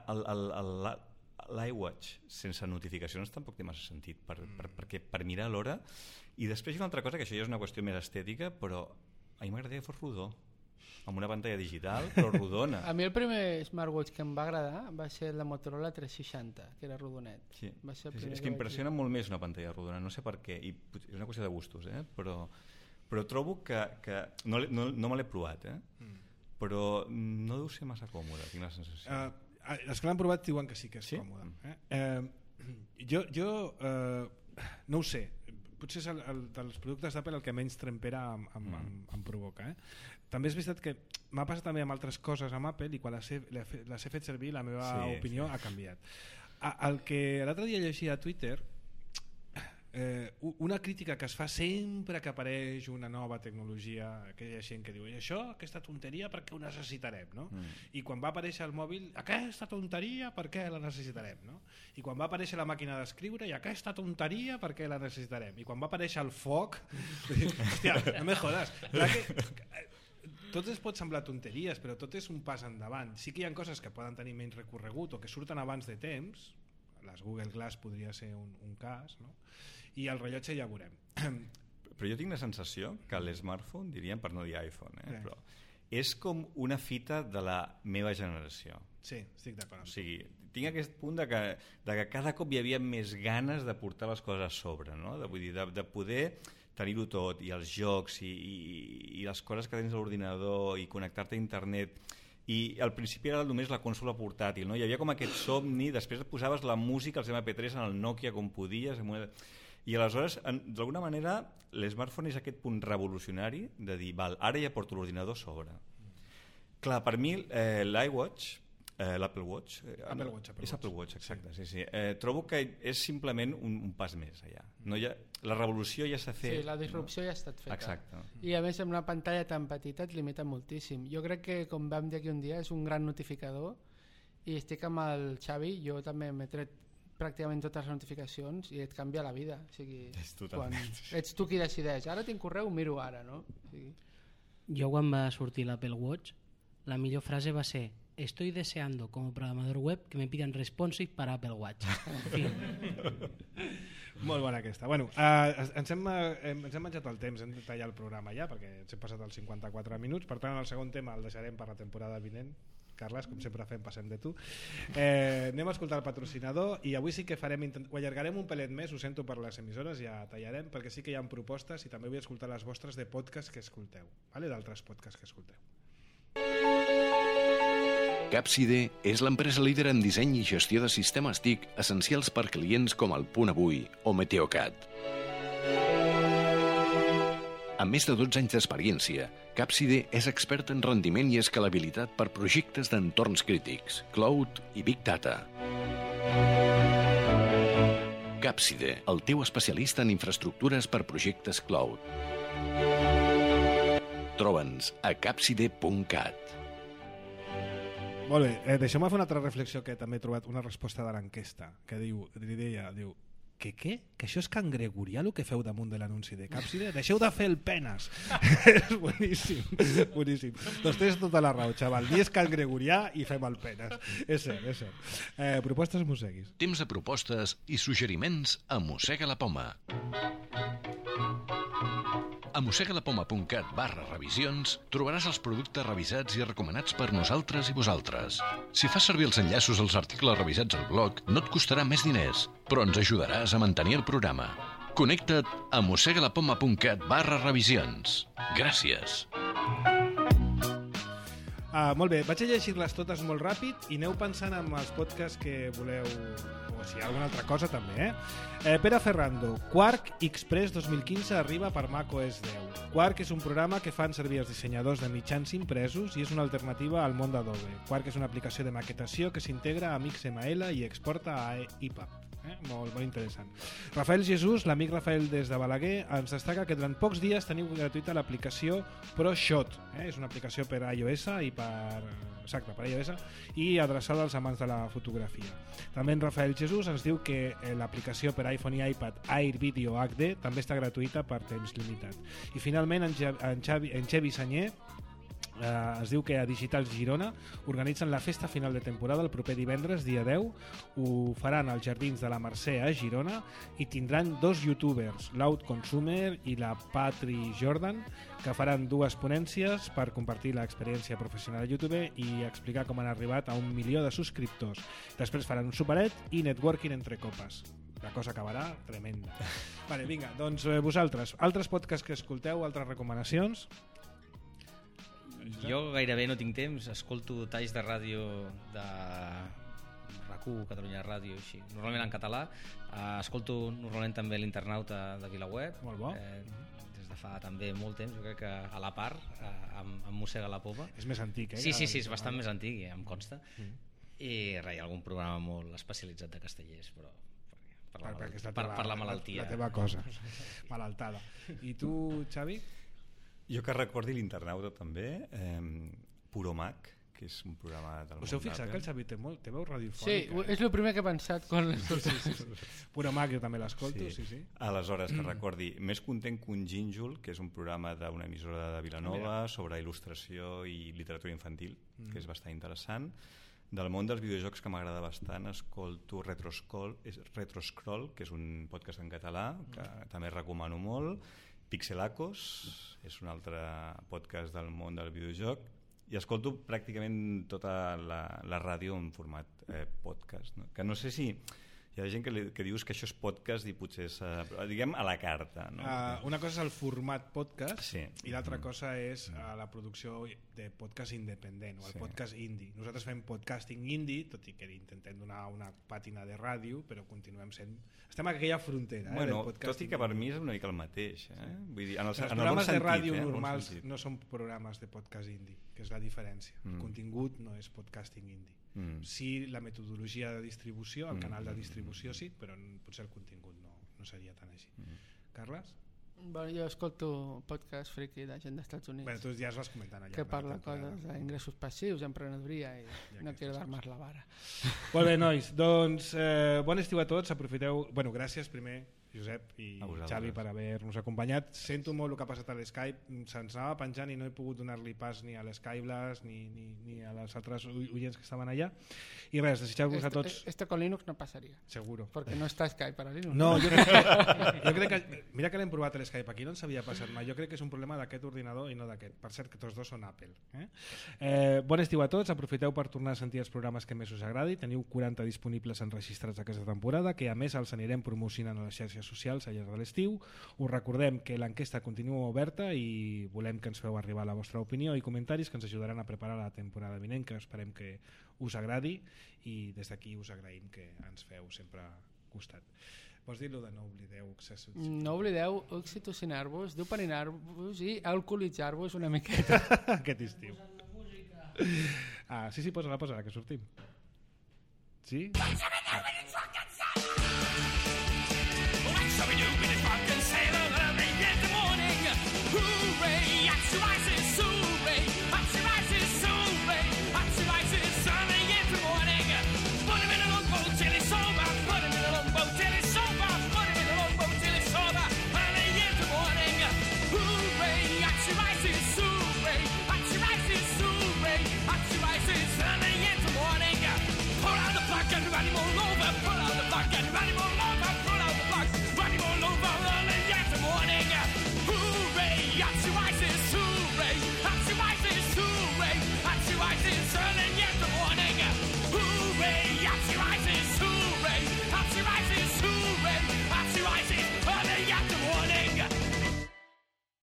l'iWatch sense notificacions tampoc té massa sentit per, mm. per, perquè per mirar l'hora. I després hi ha una altra cosa, que això ja és una qüestió més estètica, però a mi m'agradaria que fos rodó, amb una pantalla digital però rodona. A mi el primer smartwatch que em va agradar va ser la Motorola tres seixanta, que era rodonet. Sí. Va ser el és, és que impressiona molt més una pantalla rodona, no sé per què, i és una qüestió de gustos, eh? però, però trobo que, que no, no, no me l'he provat, eh? mm. però no deu ser massa còmode, tinc la sensació. Uh, els que l'han provat diuen que sí que és sí? còmode. Eh? Uh, jo jo uh, no ho sé, potser és el, el, dels productes d'Apple el que menys trempera em, em, mm. em, em provoca. Eh? També és veritat que m'ha passat també amb altres coses amb Apple i quan les he, les he fet servir la meva sí, opinió sí. ha canviat. A, el que l'altre dia llegia a Twitter, eh, una crítica que es fa sempre que apareix una nova tecnologia, que hi ha gent que diu això, aquesta tonteria, per què ho necessitarem? No? Mm. I quan va aparèixer el mòbil, aquesta tonteria, per què la necessitarem? No? I quan va aparèixer la màquina d'escriure, i aquesta tonteria, per què la necessitarem? I quan va aparèixer el foc, hòstia, no me jodes. Clar que tot es pot semblar tonteries, però tot és un pas endavant. Sí que hi ha coses que poden tenir menys recorregut o que surten abans de temps, les Google Glass podria ser un, un cas, no? I el rellotge ja veurem. Però jo tinc la sensació que l'smartphone, diríem per no dir iPhone, eh? Però és com una fita de la meva generació. Sí, estic d'acord. O sigui, tinc aquest punt de que, de que cada cop hi havia més ganes de portar les coses a sobre, no? De, vull dir, de, de poder tenir-ho tot, i els jocs, i, i, i les coses que tens a l'ordinador, i connectar-te a internet, i al principi era només la consola portàtil, no? Hi havia com aquest somni, després posaves la música, els eme pe tres en el Nokia com podies, i aleshores, d'alguna manera, l'smartphone és aquest punt revolucionari de dir, val, ara ja porto l'ordinador a sobre. Clar, per mi, eh, l'iWatch, Eh, l'Apple Watch, eh, Apple Watch Apple és Apple Watch, Watch exacte, sí, sí. Eh, trobo que és simplement un, un pas més allà. No hi ha, la revolució ja s'ha fet. Sí, la disrupció no? ja ha estat feta. Exacte. I a més amb una pantalla tan petita et limita moltíssim. Jo crec que, com vam dir aquí un dia, és un gran notificador i estic amb el Xavi, jo també m'he tret pràcticament totes les notificacions i et canvia la vida. O sigui, és totalment. Quan ets tu qui decideix, ara tinc correu, miro ara, no? O sigui... Jo quan va sortir l'Apple Watch, la millor frase va ser: estoy deseando como programador web que me pidan responsive para Apple Watch. En fi. Molt bona aquesta. Bueno, uh, ens, hem, uh, ens hem menjat el temps, hem de tallar el programa ja, perquè ens hem passat els cinquanta-quatre minuts, per tant el segon tema el deixarem per la temporada vinent. Carles, com sempre fem, passem de tu. Eh, anem a escoltar el patrocinador i avui sí que farem, ho allargarem un pelet més, ho sento per les emissores, ja tallarem, perquè sí que hi ha propostes i també vull escoltar les vostres de podcast que escolteu, vale? D'altres podcasts que escolteu. Capside és l'empresa líder en disseny i gestió de sistemes T I C essencials per clients com el Punt Avui o Meteocat. Amb més de dotze anys d'experiència, Capside és expert en rendiment i escalabilitat per projectes d'entorns crítics, cloud i big data. Capside, el teu especialista en infraestructures per projectes cloud. Troba'ns a capside punt cat. Molt bé, eh, deixeu-me fer una altra reflexió que també he trobat una resposta de l'enquesta que diu, li deia, diu que què? Que això és cangregorià el que feu damunt de l'anunci de Capside? Deixeu de fer el penes. És boníssim, boníssim. Doncs tens tota la raó, xaval. Ni és cangregorià i fem el penes. És cert, és cert. Eh, propostes mosseguis. Temps de propostes i suggeriments a Mossega la Poma. A mossegalapoma punt cat barra revisions trobaràs els productes revisats i recomanats per nosaltres i vosaltres. Si fas servir els enllaços als articles revisats al blog, no et costarà més diners, però ens ajudaràs a mantenir el programa. Connecta't a mossegalapoma punt cat barra revisions. Gràcies. Ah, molt bé, vaig a llegir-les totes molt ràpid i aneu pensant en els podcasts que voleu, o si hi ha alguna altra cosa també, eh? eh Pere Ferrando, Quark Express dos mil quinze arriba per macOS deu. Quark és un programa que fan servir els dissenyadors de mitjans impresos i és una alternativa al món d'Adobe. Quark és una aplicació de maquetació que s'integra amb X M L i exporta a I P U B. Eh? Molt, molt interessant. Rafael Jesús, l'amic Rafael des de Balaguer, ens destaca que durant pocs dies teniu gratuïta l'aplicació ProShot. Eh? És una aplicació per iOS i per... Exacte, per iOS i adreçada als amants de la fotografia. També en Rafael Jesús ens diu que l'aplicació per iPhone i iPad Air Video H D també està gratuïta per temps limitat. I finalment en Xavi, en Xavi Sanyer Uh, es diu que a Digitals Girona organitzen la festa final de temporada el proper divendres, dia deu. Ho faran als Jardins de la Mercè a Girona i tindran dos youtubers, l'Out Consumer i la Patri Jordan, que faran dues ponències per compartir l'experiència professional de YouTube i explicar com han arribat a un milió de subscriptors. Després faran un superet i networking entre copes. La cosa acabarà tremenda. Vale, vinga, doncs eh, vosaltres, altres podcasts que escolteu, altres recomanacions? Jo gairebé no tinc temps, escolto talls de ràdio de RAC u, Catalunya Ràdio, així, normalment en català. Uh, escolto normalment també l'Internauta de VilaWeb. Molt bo. Eh, des de fa també molt temps, jo crec que a la part, uh, amb, amb Mossega la Poma. És més antic, eh? Sí, sí, sí, és bastant més antic, em consta. Mm. I res, hi ha algun programa molt especialitzat de castellers, però per la, per, mal... la, per, teva, per la malaltia. La, la teva cosa, malaltada. I tu, Xavi? Jo que recordi l'Internauta també, eh, Puromac, que és un programa del Us heu fixat que el Xavi té, molt, té veu radiofònica? Sí, és el primer que he pensat quan l'escolto. Sí, sí, sí. Puromac jo també l'escolto, sí. sí, sí. Aleshores, que recordi, més content que un Gínjol, que és un programa d'una emissora de Vilanova sobre il·lustració i literatura infantil, mm. que és bastant interessant. Del món dels videojocs que m'agrada bastant, escolto Retroscroll, Retroscroll, que és un podcast en català, que mm. també recomano molt. Pixelacos és un altre podcast del món del videojoc i escolto pràcticament tota la, la ràdio en format eh, podcast, no? Que no sé si hi ha gent que, li, que dius que això és podcast i potser és, eh, diguem, a la carta, no? Uh, una cosa és el format podcast sí. i l'altra mm. cosa és uh, la producció de podcast independent o el sí. podcast indie. Nosaltres fem podcasting indie, tot i que intentem donar una pàtina de ràdio, però continuem sent... Estem a aquella frontera, bueno, eh, tot i que per mi és una mica el mateix, eh? Sí. Vull dir, en el, els en programes el bon sentit, de ràdio eh? normals no són programes de podcast indie, que és la diferència. Mm. El contingut no és podcasting indie. Mm. Sí, la metodologia de distribució, el mm. canal de distribució sí, però potser el contingut no, no seria tan així. Mm. Carles? Bueno, jo escolto podcast friki de gent dels Estats Units. Bueno, tu ja es vas comentant allà. Que parla coses d'ingressos passius, emprenedoria i ja no quiero dar más la vara. Molt bé, nois, doncs eh, bon estiu a tots, aprofiteu... Bueno, gràcies primer Josep i Xavi, per haver-nos acompanyat. Sento molt el que ha passat a l'Skype, se'ns anava penjant i no he pogut donar-li pas ni a l'Skyblast ni, ni, ni a les altres oients que estaven allà. I res, desitjar-vos a tots... Esto con Linux no passaria. Seguro. Porque no està Skype para Linux. No, jo crec que, jo crec que mira que l'hem provat a l'Skype aquí, no ens havia passat mai. Jo crec que és un problema d'aquest ordinador i no d'aquest. Per cert, que tots dos són Apple. Eh? Eh, bon estiu a tots, aprofiteu per tornar a sentir els programes que més us agradi. Teniu quaranta disponibles enregistrats aquesta temporada, que a més els anirem promocionant a les xarxes socials al llarg de l'estiu. Us recordem que l'enquesta continua oberta i volem que ens feu arribar la vostra opinió i comentaris que ens ajudaran a preparar la temporada vinent, que esperem que us agradi, i des d'aquí us agraïm que ens feu sempre costat. Vols dir-lo de no oblideu no oblideu oxitocinar-vos, dopaminar-vos i alcoholitzar-vos una miqueta aquest estiu. Ah, sí, sí, posa-la, posa-la, que sortim. Sí? Ah. Running all over, pull out the bucket, running all over.